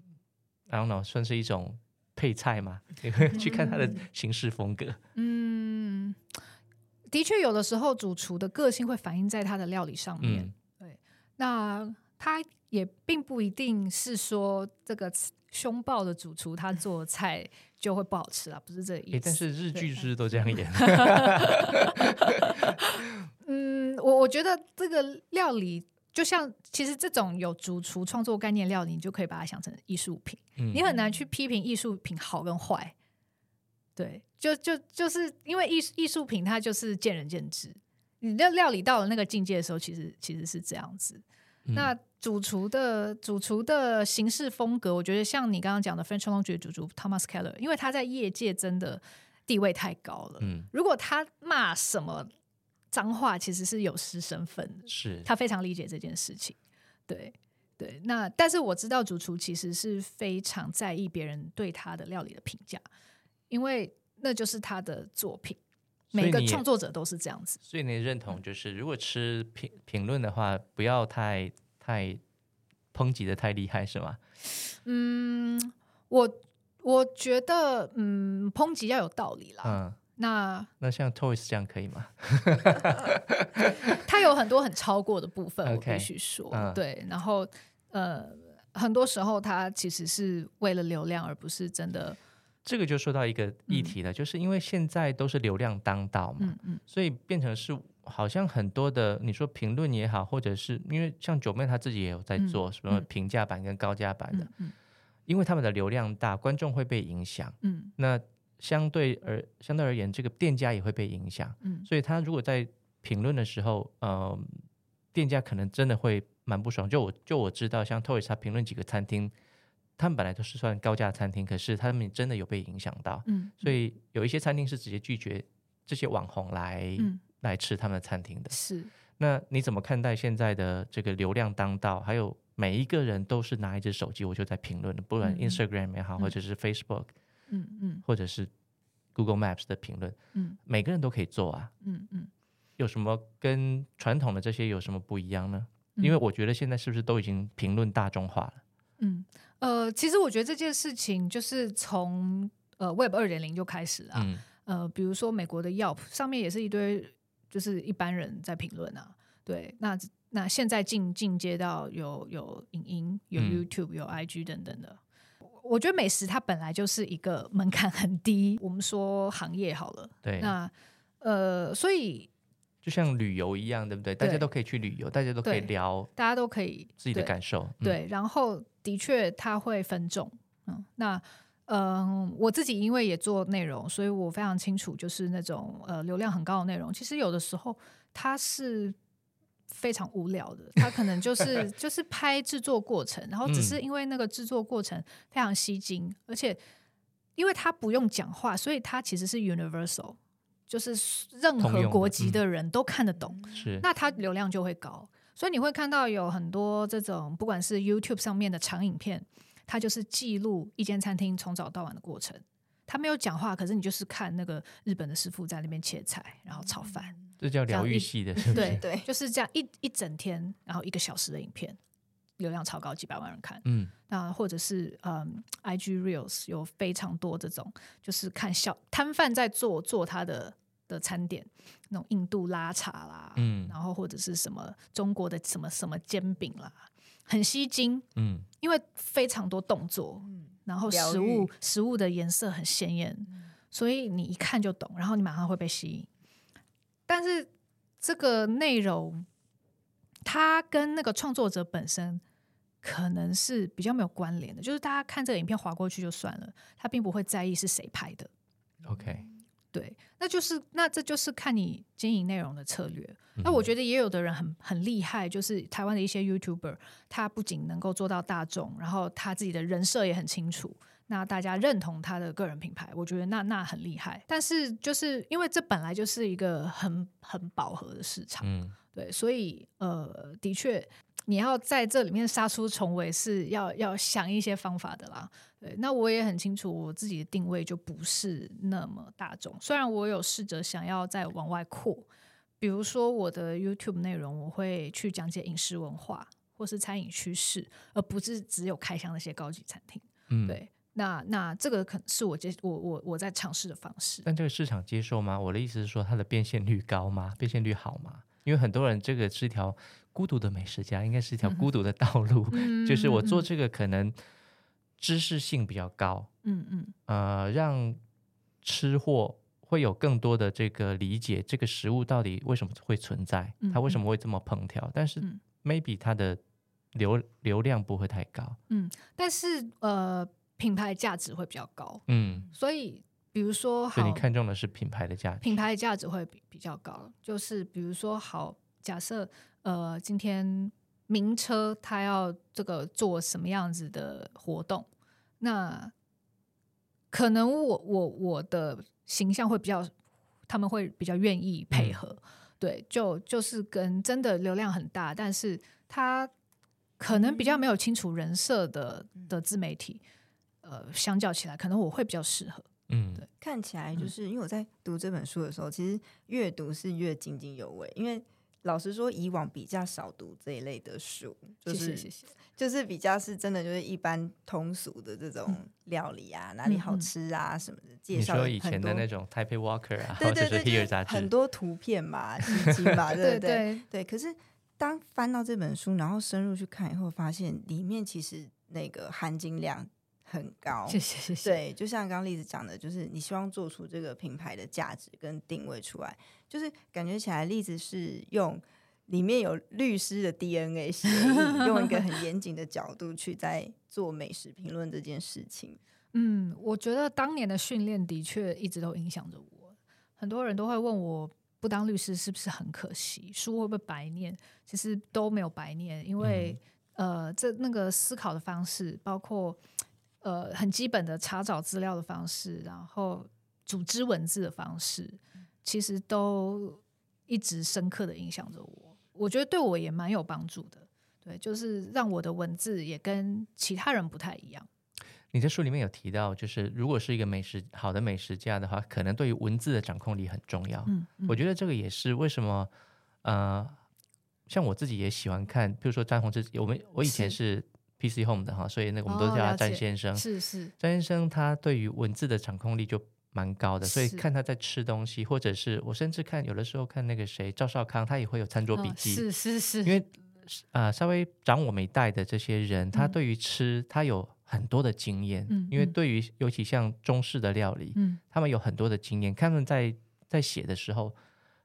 I don't know 算是一种配菜吗？你会去看他的行事风格？ 的确有的时候主厨的个性会反映在他的料理上面。对，那他也并不一定是说这个凶暴的主厨他做的菜就会不好吃啊，不是这个意思。 但是日剧是不是都这样演？ 我觉得这个料理就像其实这种有主厨创作概念料理，你就可以把它想成艺术品。你很难去批评艺术品好跟坏。对，就是因为艺术品它就是见仁见智，你的料理到了那个境界的时候，其实是这样子。那主厨的行事风格，我觉得像你刚刚讲的 French Laundry 主厨 Thomas Keller， 因为他在业界真的地位太高了。如果他骂什么脏话，其实是有失身份的。 是他非常理解这件事情。对，那但是我知道主厨其实是非常在意别人对他的料理的评价，因为那就是他的作品。每个创作者都是这样子， 所以你认同就是，如果吃评论的话，不要太抨击的太厉害，是吗？ 我觉得抨击要有道理啦。那像 Toys 这样可以吗？ 他有很多很超过的部分，我必须说，对。然后很多时候他其实是为了流量，而不是真的。 这个就说到一个议题了，就是因为现在都是流量当道嘛，所以变成是好像很多的你说评论也好，或者是因为像九妹她自己也有在做什么平价版跟高价版的，因为他们的流量大，观众会被影响，那相对而言，这个店家也会被影响，所以他如果在评论的时候，店家可能真的会蛮不爽。就我知道，像 Toys 他评论几个餐厅。他们本来都是算高价餐厅，可是他们真的有被影响到，所以有一些餐厅是直接拒绝这些网红来吃他们的餐厅的。 是， 那你怎么看待现在的这个流量当道，还有每一个人都是拿一只手机我就在评论，不管 Instagram 也好，或者是 Facebook，或者是 Google Maps 的评论，每个人都可以做啊，有什么跟传统的这些有什么不一样呢？因为我觉得现在是不是都已经评论大众化了？ 其实我觉得这件事情就是从Web 2.0 就开始了。比如说美国的 Yelp 上面也是一堆就是一般人在评论啊。对，那现在进阶到有影音、有 YouTube、有 IG 等等的。我觉得美食它本来就是一个门槛很低，我们说行业好了。 对， 那所以就像旅游一样，对不对？大家都可以去旅游，大家都可以聊， 大家都可以自己的感受。 对，然后的确它会分众。那我自己因为也做内容，所以我非常清楚，就是那种流量很高的内容，其实有的时候它是非常无聊的，它可能就是拍制作过程，然后只是因为那个制作过程非常吸睛，而且因为它不用讲话，所以它其实是 universal， 就是任何国籍的人都看得懂， 是那它流量就会高。所以你会看到有很多这种不管是 YouTube 上面的长影片，它就是记录一间餐厅从早到晚的过程，他没有讲话，可是你就是看那个日本的师傅在那边切菜然后炒饭， 这叫疗愈系的，是不是？ 对， 就是这样一整天，然后1个小时的影片，流量超高，几百万人看。那或者是IG Reels 有非常多这种，就是看小摊贩在做他的餐点，那种印度拉茶啦，然后或者是什么中国的什么什么煎饼啦，很吸睛，因为非常多动作，然后食物的颜色很鲜艳，所以你一看就懂，然后你马上会被吸引。但是这个内容它跟那个创作者本身可能是比较没有关联的，就是大家看这个影片划过去就算了，他并不会在意是谁拍的。 OK， 对，那这就是看你经营内容的策略。那我觉得也有的人很厉害，就是台湾的一些 YouTuber， 他不仅能够做到大众，然后他自己的人设也很清楚，那大家认同他的个人品牌，我觉得那很厉害。但是就是因为这本来就是一个很饱和的市场，对，所以的确你要在这里面杀出重围是要想一些方法的啦。对，那我也很清楚我自己的定位就不是那么大众，虽然我有试着想要再往外扩，比如说我的 YouTube 内容我会去讲解饮食文化或是餐饮趋势，而不是只有开箱那些高级餐厅。对，那这个可能是我在尝试的方式。 但这个市场接受吗？我的意思是说它的变现率高吗？变现率好吗？因为很多人这个是一条孤独的美食家，应该是一条孤独的道路，就是我做这个可能知识性比较高，让吃货会有更多的这个理解，这个食物到底为什么会存在，它为什么会这么烹调，但是 maybe 它的流量不会太高， 但是品牌价值会比较高，所以比如说所以你看中的是品牌的价值， 品牌的价值会比较高，就是比如说好，假设今天名车它要这个做什么样子的活动，那可能我的形象会比较，他们会比较愿意配合，对，就是跟真的流量很大，但是他可能比较没有清楚人设的自媒体，相较起来，可能我会比较适合。对， 看起来就是因为我在读这本书的时候，其实越读是越津津有味。因为老实说，以往比较少读这一类的书，就是谢谢就是比较是真的就是一般通俗的这种料理啊，哪里好吃啊什么的介绍。 你说以前的那种 Taipei Walker 啊， 对对对， 或者是 Here 杂志， 很多图片嘛，吸睛嘛，对不对？对。可是当翻到这本书，然后深入去看以后，发现里面其实那个含金量很高， 谢谢。 对，就像刚刚栗子讲的，就是你希望做出这个品牌的价值跟定位出来，就是感觉起来栗子是用里面有律师的 DNA 协议，用一个很严谨的角度去在做美食评论这件事情。 我觉得当年的训练的确一直都影响着我。很多人都会问我，不当律师是不是很可惜？书会不会白念？其实都没有白念，因为那个思考的方式，包括很基本的查找资料的方式，然后组织文字的方式，其实都一直深刻的影响着我。我觉得对我也蛮有帮助的，对，就是让我的文字也跟其他人不太一样。 你在书里面有提到，就是如果是一个好的美食家的话，可能对于文字的掌控力很重要。我觉得这个也是为什么像我自己也喜欢看，比如说詹宏志，我以前是 PC Home 的哈，所以那个我们都叫他詹先生。 是詹先生他对于文字的掌控力就蛮高的，所以看他在吃东西，或者是我甚至看有的时候看那个谁赵少康，他也会有餐桌笔记。 是， 因为稍微长我们一代的这些人，他对于吃他有很多的经验，因为对于尤其像中式的料理，他们有很多的经验，他们在写的时候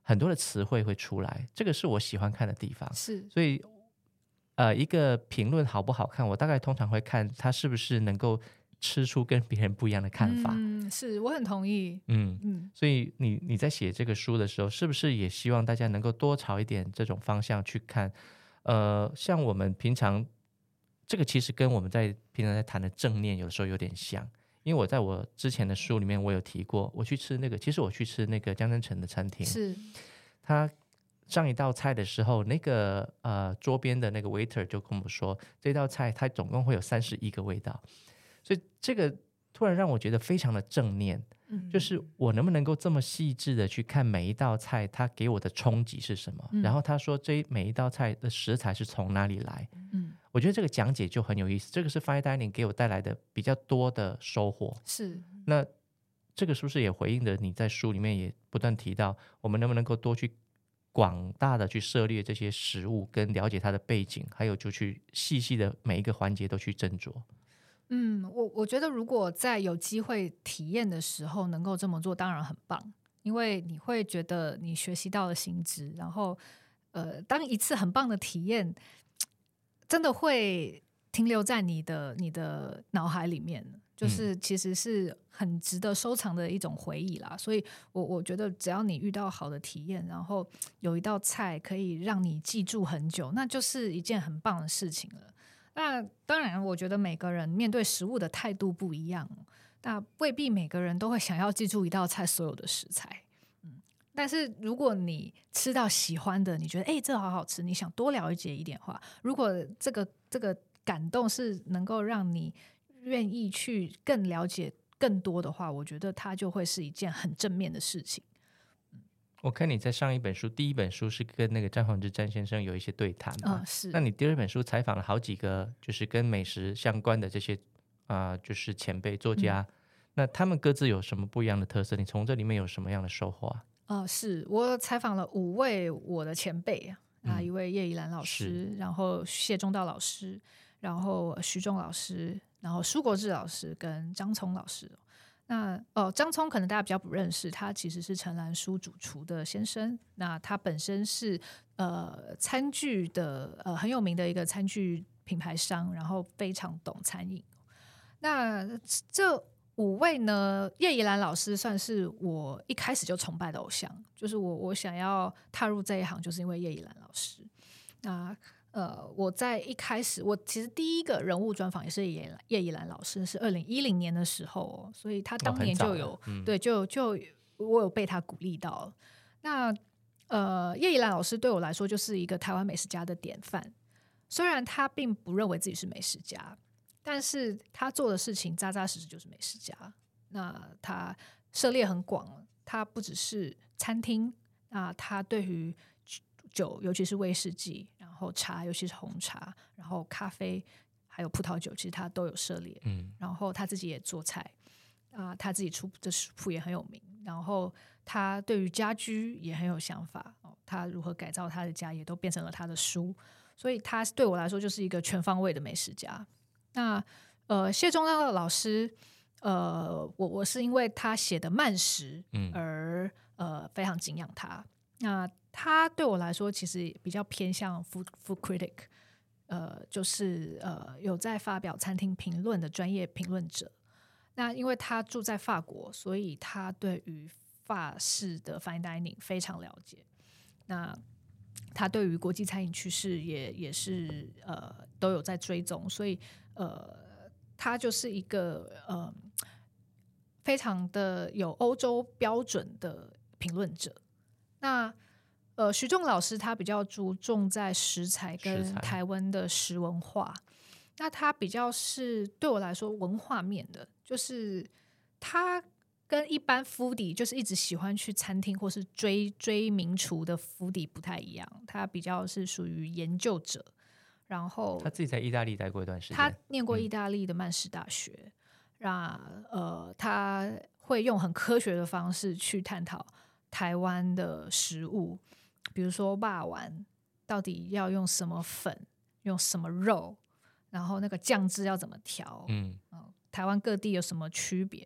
很多的词汇会出来，这个是我喜欢看的地方。 是， 所以一个评论好不好看，我大概通常会看它是不是能够吃出跟别人不一样的看法。 是我很同意。 所以你在写这个书的时候，是不是也希望大家能够多朝一点这种方向去看？像我们平常这个其实跟我们平常在谈的正念有的时候有点像，因为我在我之前的书里面我有提过，我去吃那个江tân城的餐厅， 是他上一道菜的时候，那个桌边的那个 waiter 就跟我说，这道菜它总共会有31个味道，所以这个突然让我觉得非常的正念。就是我能不能够这么细致的去看每一道菜它给我的冲击是什么，然后他说每一道菜的食材是从哪里来。我觉得这个讲解就很有意思，这个是 fine dining 给我带来的比较多的收获。 是， 那这个是不是也回应的你在书里面也不断提到，我们能不能够多去广大的去涉猎这些食物，跟了解它的背景，还有就去细细的每一个环节都去斟酌。 我觉得如果在有机会体验的时候能够这么做，当然很棒，因为你会觉得你学习到了新知，然后当一次很棒的体验真的会停留在你的脑海里面，就是其实是很值得收藏的一种回忆啦。所以我觉得只要你遇到好的体验，然后有一道菜可以让你记住很久，那就是一件很棒的事情了。那当然我觉得每个人面对食物的态度不一样，那未必每个人都会想要记住一道菜所有的食材。但是如果你吃到喜欢的，你觉得这好好吃，你想多了解一点话，如果这个感动是能够让你愿意去更了解更多的话，我觉得它就会是一件很正面的事情。 我看你在上一本书，第一本书是跟那个詹宏志詹先生有一些对谈嘛， 是。 那你第二本书采访了好几个就是跟美食相关的这些就是前辈作家，那他们各自有什么不一样的特色？你从这里面有什么样的收获啊？ 是我采访了5位我的前辈一位叶怡兰老师，然后谢忠道老师，然后徐仲老师，然后舒国治老师跟张聪老师。那张聪可能大家比较不认识，他其实是陈兰书主厨的先生，那他本身是餐具的很有名的一个餐具品牌商，然后非常懂餐饮。那这5位呢，叶怡兰老师算是我一开始就崇拜的偶像，就是我想要踏入这一行就是因为叶怡兰老师。那我在一开始，我其实第一个人物专访也是叶怡兰老师，是2010年的时候，所以他当年就有对，就我有被他鼓励到。那叶怡兰老师对我来说就是一个台湾美食家的典范，虽然他并不认为自己是美食家，但是他做的事情扎扎实实就是美食家。那他涉猎很广，他不只是餐厅，那他对于酒，尤其是威士忌，然后茶，尤其是红茶，然后咖啡，还有葡萄酒，其实他都有涉猎。然后他自己也做菜他自己出的食谱也很有名。然后他对于家居也很有想法他如何改造他的家也都变成了他的书，所以他对我来说就是一个全方位的美食家。那谢忠道老师我是因为他写的慢食而非常敬仰他。那他对我来说其实比较偏向 food critic， 就是有在发表餐厅评论的专业评论者。那因为他住在法国，所以他对于法式的 fine dining 非常了解。那他对于国际餐饮趋势也是都有在追踪，所以他就是一个非常的有欧洲标准的评论者。那徐仲老师他比较注重在食材跟台湾的食文化，那他比较是对我来说文化面的，就是他跟一般 foodie 就是一直喜欢去餐厅或是追名厨的 foodie 不太一样，他比较是属于研究者。然后他自己在意大利待过一段时间， 他念过意大利的曼氏大学。他会用很科学的方式去探讨台湾的食物，比如说肉丸到底要用什么粉，用什么肉，然后那个酱汁要怎么调，台湾各地有什么区别，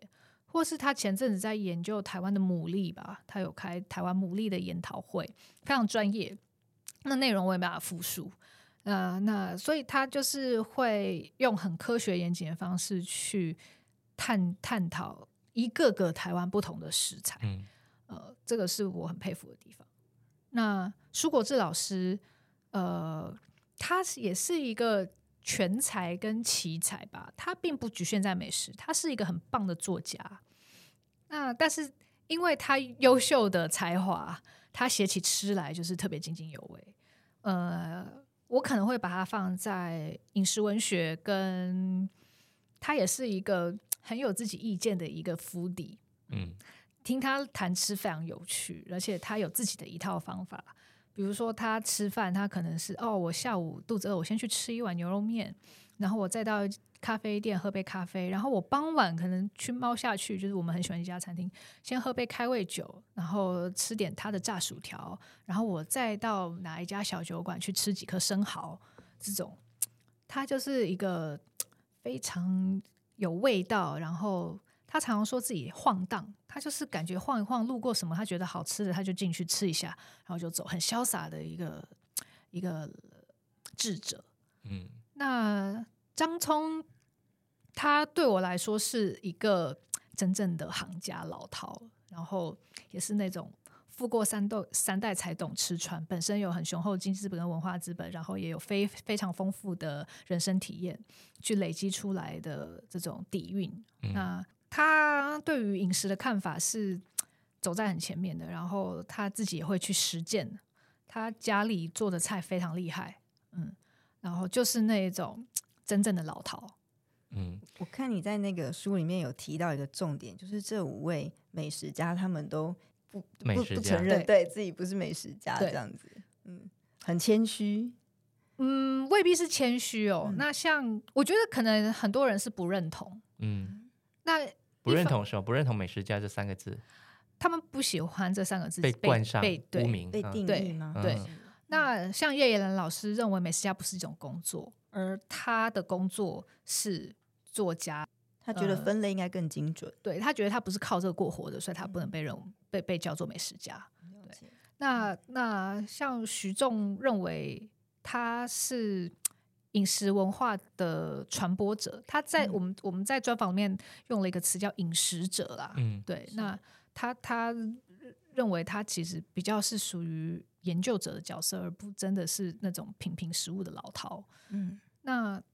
或是他前阵子在研究台湾的牡蛎吧，他有开台湾牡蛎的研讨会，非常专业。那内容我也没办法复述，那所以他就是会用很科学严谨的方式去探讨一个个台湾不同的食材，这个是我很佩服的地方。那舒国治老师，他也是一个全才跟奇才吧，他并不局限在美食，他是一个很棒的作家。那但是因为他优秀的才华，他写起吃来就是特别津津有味。我可能会把它放在饮食文学，跟他也是一个很有自己意见的一个foodie。听他谈吃非常有趣，而且他有自己的一套方法。比如说他吃饭，他可能是我下午肚子饿，我先去吃一碗牛肉面，然后我再到咖啡店喝杯咖啡，然后我傍晚可能去猫下去，就是我们很喜欢一家餐厅，先喝杯开胃酒，然后吃点他的炸薯条，然后我再到哪一家小酒馆去吃几颗生蚝。这种他就是一个非常有味道，然后他常常说自己晃荡，他就是感觉晃一晃，路过什么他觉得好吃的他就进去吃一下，然后就走，很潇洒的一个智者。那张聪他对我来说是一个真正的行家老饕，然后也是那种富过三代才懂吃穿，本身有很雄厚经济资本跟文化资本，然后也有非常丰富的人生体验去累积出来的这种底蕴。那他对于饮食的看法是走在很前面的，然后他自己也会去实践，他家里做的菜非常厉害，然后就是那种真正的老饕。 我看你在那个书里面有提到一个重点，就是这5位美食家他们都不承认对自己不是美食家，这样子，很谦虚。 未必是谦虚哦。那像我觉得可能很多人是不认同，那不认同什么？不认同美食家这3个字， 他们不喜欢这3个字被冠上污名、 被定义吗？ 对。那像叶妍兰老师认为美食家不是一种工作，而他的工作是作家， 他觉得分类应该更精准。 对，他觉得他不是靠这个过活的，所以他不能被叫做美食家。对。那像徐仲认为他是饮食文化的传播者，他在我们在专访里面用了一个词叫饮食者啦。对。那他认为他其实比较是属于研究者的角色，而不真的是那种品食物的老饕。那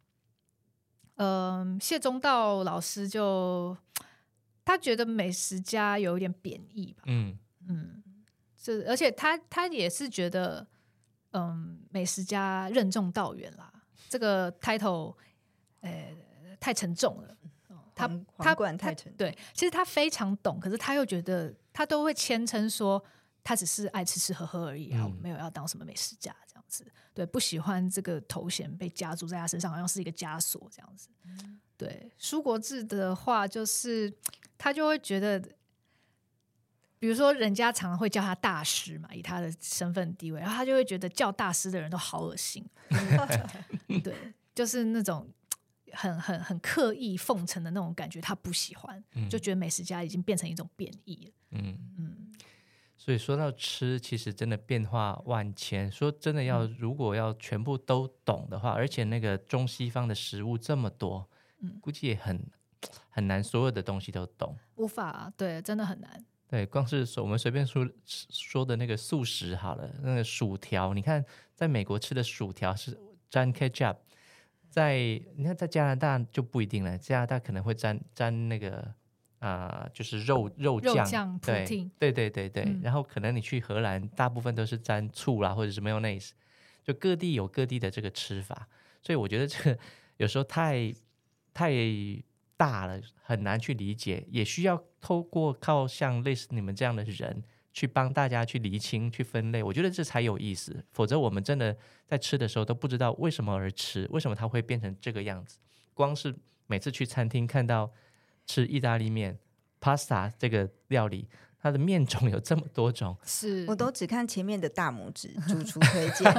谢宗道老师就他觉得美食家有一点贬义吧。而且他也是觉得美食家任重道远啦，这个 title 太沉重了。 皇冠太沉重。 对，其实他非常懂，可是他又觉得他都会谦称说他只是爱吃吃喝喝而已，没有要当什么美食家这样子。对，不喜欢这个头衔被加注在他身上，好像是一个枷锁这样子。对，舒国治的话就是他就会觉得，比如说人家常常会叫他大师嘛，以他的身份地位，然后他就会觉得叫大师的人都好恶心。对，就是那种很刻意奉承的那种感觉，他不喜欢，就觉得美食家已经变成一种贬义了。 所以说到吃，其实真的变化万千。说真的如果要全部都懂的话，而且那个中西方的食物这么多，估计也很难，所有的东西都懂， 无法对，真的很难。 对，光是我们随便说的那个素食好了，那个薯条，你看在美国吃的薯条是沾 ketchup， 你看在加拿大就不一定了，加拿大可能会沾那个就是肉酱对，然后可能你去荷兰大部分都是沾醋啦，或者是 mayonnaise， 就各地有各地的这个吃法，所以我觉得这个有时候太大了，很难去理解，也需要透过靠像类似你们这样的人去帮大家去厘清、去分类，我觉得这才有意思。否则我们真的在吃的时候都不知道为什么而吃，为什么它会变成这个样子。光是每次去餐厅看到吃意大利面 pasta 这个料理， 它的面种有这么多种， 是我都只看前面的大拇指，主厨推荐。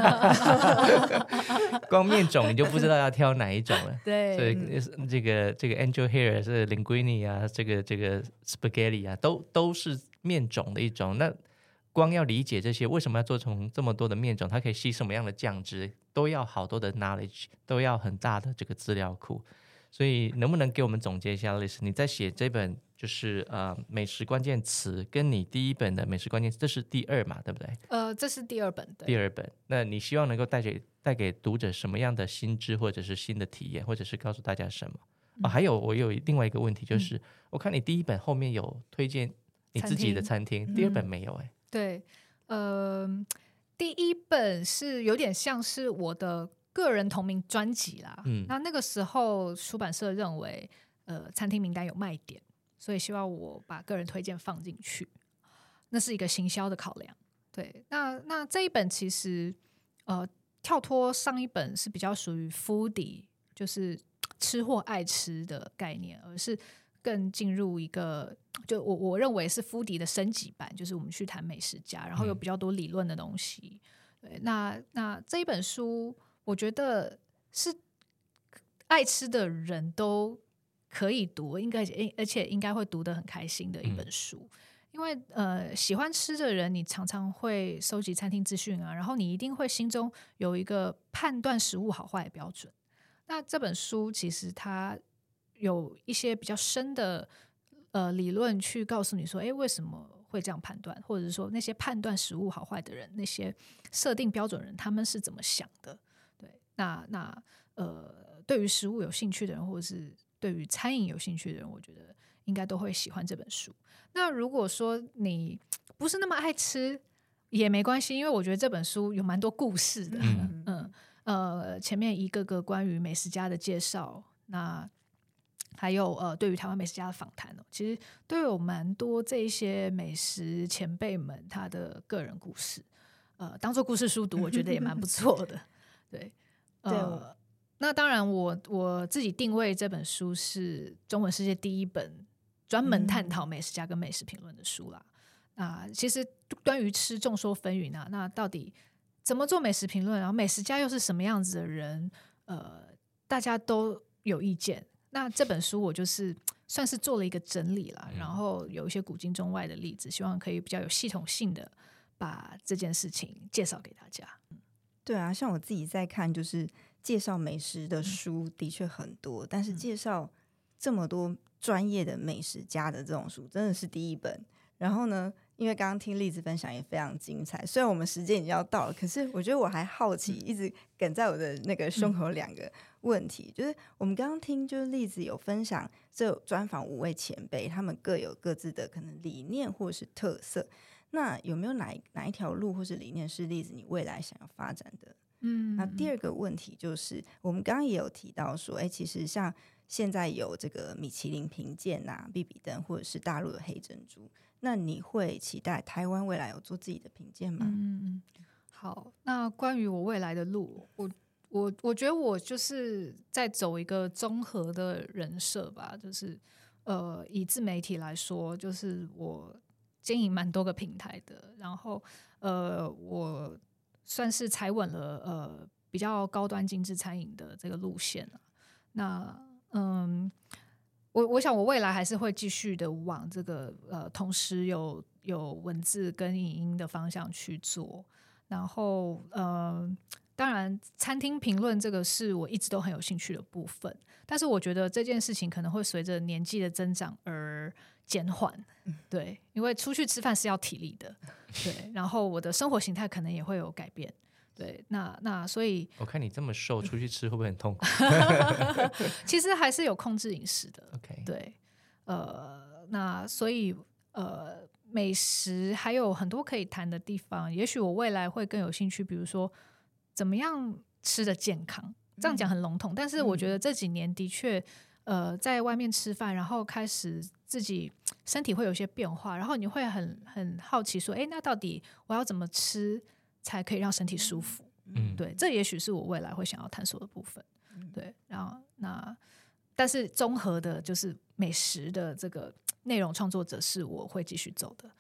光面种你就不知道要挑哪一种了。 对， 所以这个 angel hair 是 linguine 啊，这个 spaghetti 啊，都是面种的一种。那光要理解这些为什么要做成这么多的面种，它可以吸什么样的酱汁，都要好多的 knowledge， 都要很大的这个资料库。所以能不能给我们总结一下 Liz， 你在写这本就是美食关键词，跟你第一本的美食关键词，这是第2嘛，对不对？ 这是第2本，对， 第2本。那你希望能够带给读者什么样的新知，或者是新的体验，或者是告诉大家什么？还有我有另外一个问题，就是我看你第1本后面有推荐你自己的餐厅，第2本没有对，第1本是有点像是我的个人同名专辑啦。那个时候出版社认为餐厅名单有卖点，所以希望我把个人推荐放进去，那是一个行销的考量。对，那这一本其实跳脱上一本是比较属于 foodie， 就是吃或爱吃的概念，而是更进入一个就我认为是 foodie 的升级版，就是我们去谈美食家，然后有比较多理论的东西。对，那这一本书我觉得是爱吃的人都可以读，而且应该会读得很开心的一本书。因为喜欢吃的人，你常常会收集餐厅资讯啊，然后你一定会心中有一个判断食物好坏的标准。那这本书其实它有一些比较深的理论去告诉你说，为什么会这样判断，或者是说那些判断食物好坏的人，那些设定标准人，他们是怎么想的？对，那对于食物有兴趣的人，或者是对于餐饮有兴趣的人，我觉得应该都会喜欢这本书。那如果说你不是那么爱吃也没关系，因为我觉得这本书有蛮多故事的。前面一个个关于美食家的介绍，那还有对于台湾美食家的访谈其实都有蛮多这些美食前辈们他的个人故事，当做故事书读，我觉得也蛮不错的。对，那当然我自己定位这本书是中文世界第1本专门探讨美食家跟美食评论的书啦。其实关于吃众说纷纭那到底怎么做美食评论，然后美食家又是什么样子的人，大家都有意见。那这本书我就是算是做了一个整理啦，然后有一些古今中外的例子，希望可以比较有系统性的把这件事情介绍给大家。 对啊，像我自己在看就是介绍美食的书的确很多，但是介绍这么多专业的美食家的这种书真的是第1本。然后呢，因为刚刚听Liz分享也非常精彩，虽然我们时间已经要到了，可是我觉得我还好奇，一直梗在我的那个胸口2个问题，就是我们刚刚听就是Liz有分享这专访5位前辈，他们各有各自的可能理念或是特色，那有没有哪一条路或是理念是Liz你未来想要发展的？那第2个问题就是我们刚刚也有提到说其实像现在有这个米其林评鉴必比登或者是大陆的黑珍珠，那你会期待台湾未来有做自己的评鉴吗？ 好，那关于我未来的路，我觉得我就是在走一个综合的人设吧，就是以自媒体来说，就是我经营蛮多个平台的，然后我算是踩稳了比较高端精致餐饮的这个路线那我想我未来还是会继续的往这个同时有文字跟影音的方向去做，然后当然餐厅评论这个是我一直都很有兴趣的部分，但是我觉得这件事情可能会随着年纪的增长而减缓，对，因为出去吃饭是要体力的，对，然后我的生活形态可能也会有改变。对，那所以我看你这么瘦，出去吃会不会很痛苦？ 其实还是有控制饮食的。 OK， 对，那所以美食还有很多可以谈的地方，也许我未来会更有兴趣，比如说怎么样吃的健康。这样讲很笼统，但是我觉得这几年的确，在外面吃饭，然后开始自己身体会有一些变化，然后你会很好奇说，那到底我要怎么吃才可以让身体舒服？对，这也许是我未来会想要探索的部分。对，然后但是综合的就是美食的这个内容创作者是我会继续走的。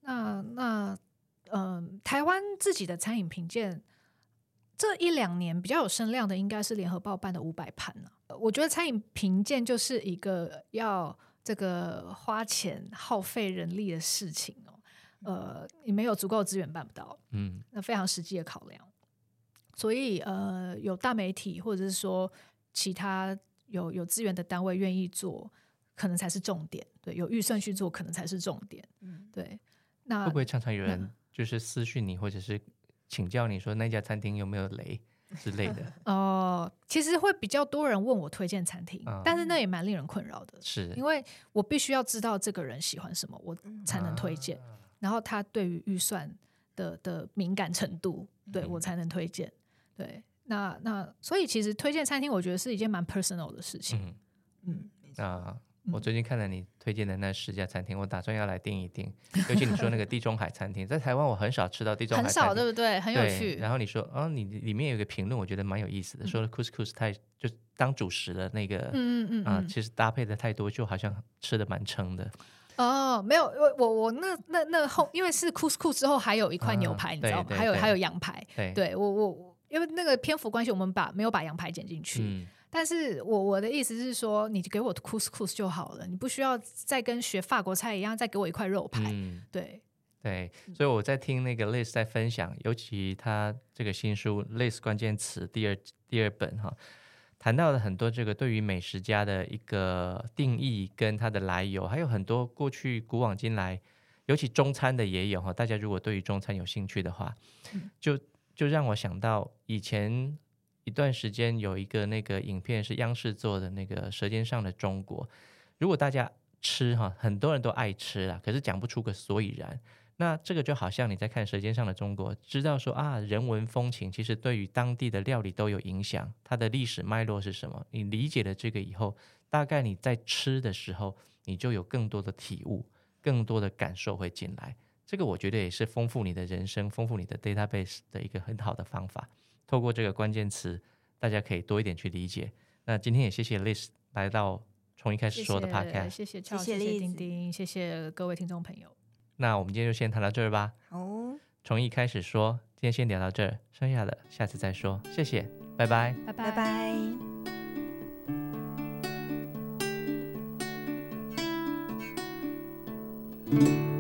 台湾自己的餐饮评鉴这1-2年比较有声量的，应该是联合报办的500盘我觉得餐饮评鉴就是一个要这个花钱耗费人力的事情你没有足够的资源办不到，那非常实际的考量。所以有大媒体或者是说其他有资源的单位愿意做，可能才是重点。对，有预算去做，可能才是重点。对。那会不会常常有人就是私讯你，或者是请教你说那家餐厅有没有雷之类的？ 其实会比较多人问我推荐餐厅，但是那也蛮令人困扰的， 是因为我必须要知道这个人喜欢什么，我才能推荐，然后他对于预算的敏感程度，对我才能推荐。对，那所以其实推荐餐厅，我觉得是一件蛮 personal 的事情。 我最近看了你推荐的那10家餐厅，我打算要来订一订。尤其你说那个地中海餐厅，在台湾我很少吃到地中海餐厅， 很少，对不对？很有趣。 然后你说你里面有一个评论，我觉得蛮有意思的，说 couscous 太就当主食的那个，其实搭配的太多，就好像吃的蛮撑的。 没有，我那后，因为是 couscous 之后还有一块牛排，你知道吗？还有羊排。对，我因为那个篇幅关系，我们没有把羊排剪进去。但是我的意思是说，你给我 couscous 就好了，你不需要再跟学法国菜一样再给我一块肉排。对， 所以我在听那个 Liz 在分享，尤其他这个新书 Liz 关键词第二本谈到了很多这个对于美食家的一个定义跟它的来由，还有很多过去古往今来，尤其中餐的也有大家如果对于中餐有兴趣的话，就让我想到以前一段时间有一个那个影片是央视做的那个《舌尖上的中国》，如果大家吃很多人都爱吃啦，可是讲不出个所以然。那这个就好像你在看《舌尖上的中国》，知道说人文风情其实对于当地的料理都有影响，它的历史脉络是什么？你理解了这个以后，大概你在吃的时候，你就有更多的体悟，更多的感受会进来。这个我觉得也是丰富你的人生、丰富你的 database 的一个很好的方法。透过这个关键词，大家可以多一点去理解。那今天也谢谢 Liz 来到从一开始说的 podcast， 谢谢俏，谢谢丁丁，谢谢各位听众朋友。 那我们今天就先谈到这儿吧。从一开始说，今天先聊到这儿，剩下的下次再说。谢谢，拜拜， 拜拜。 嗯。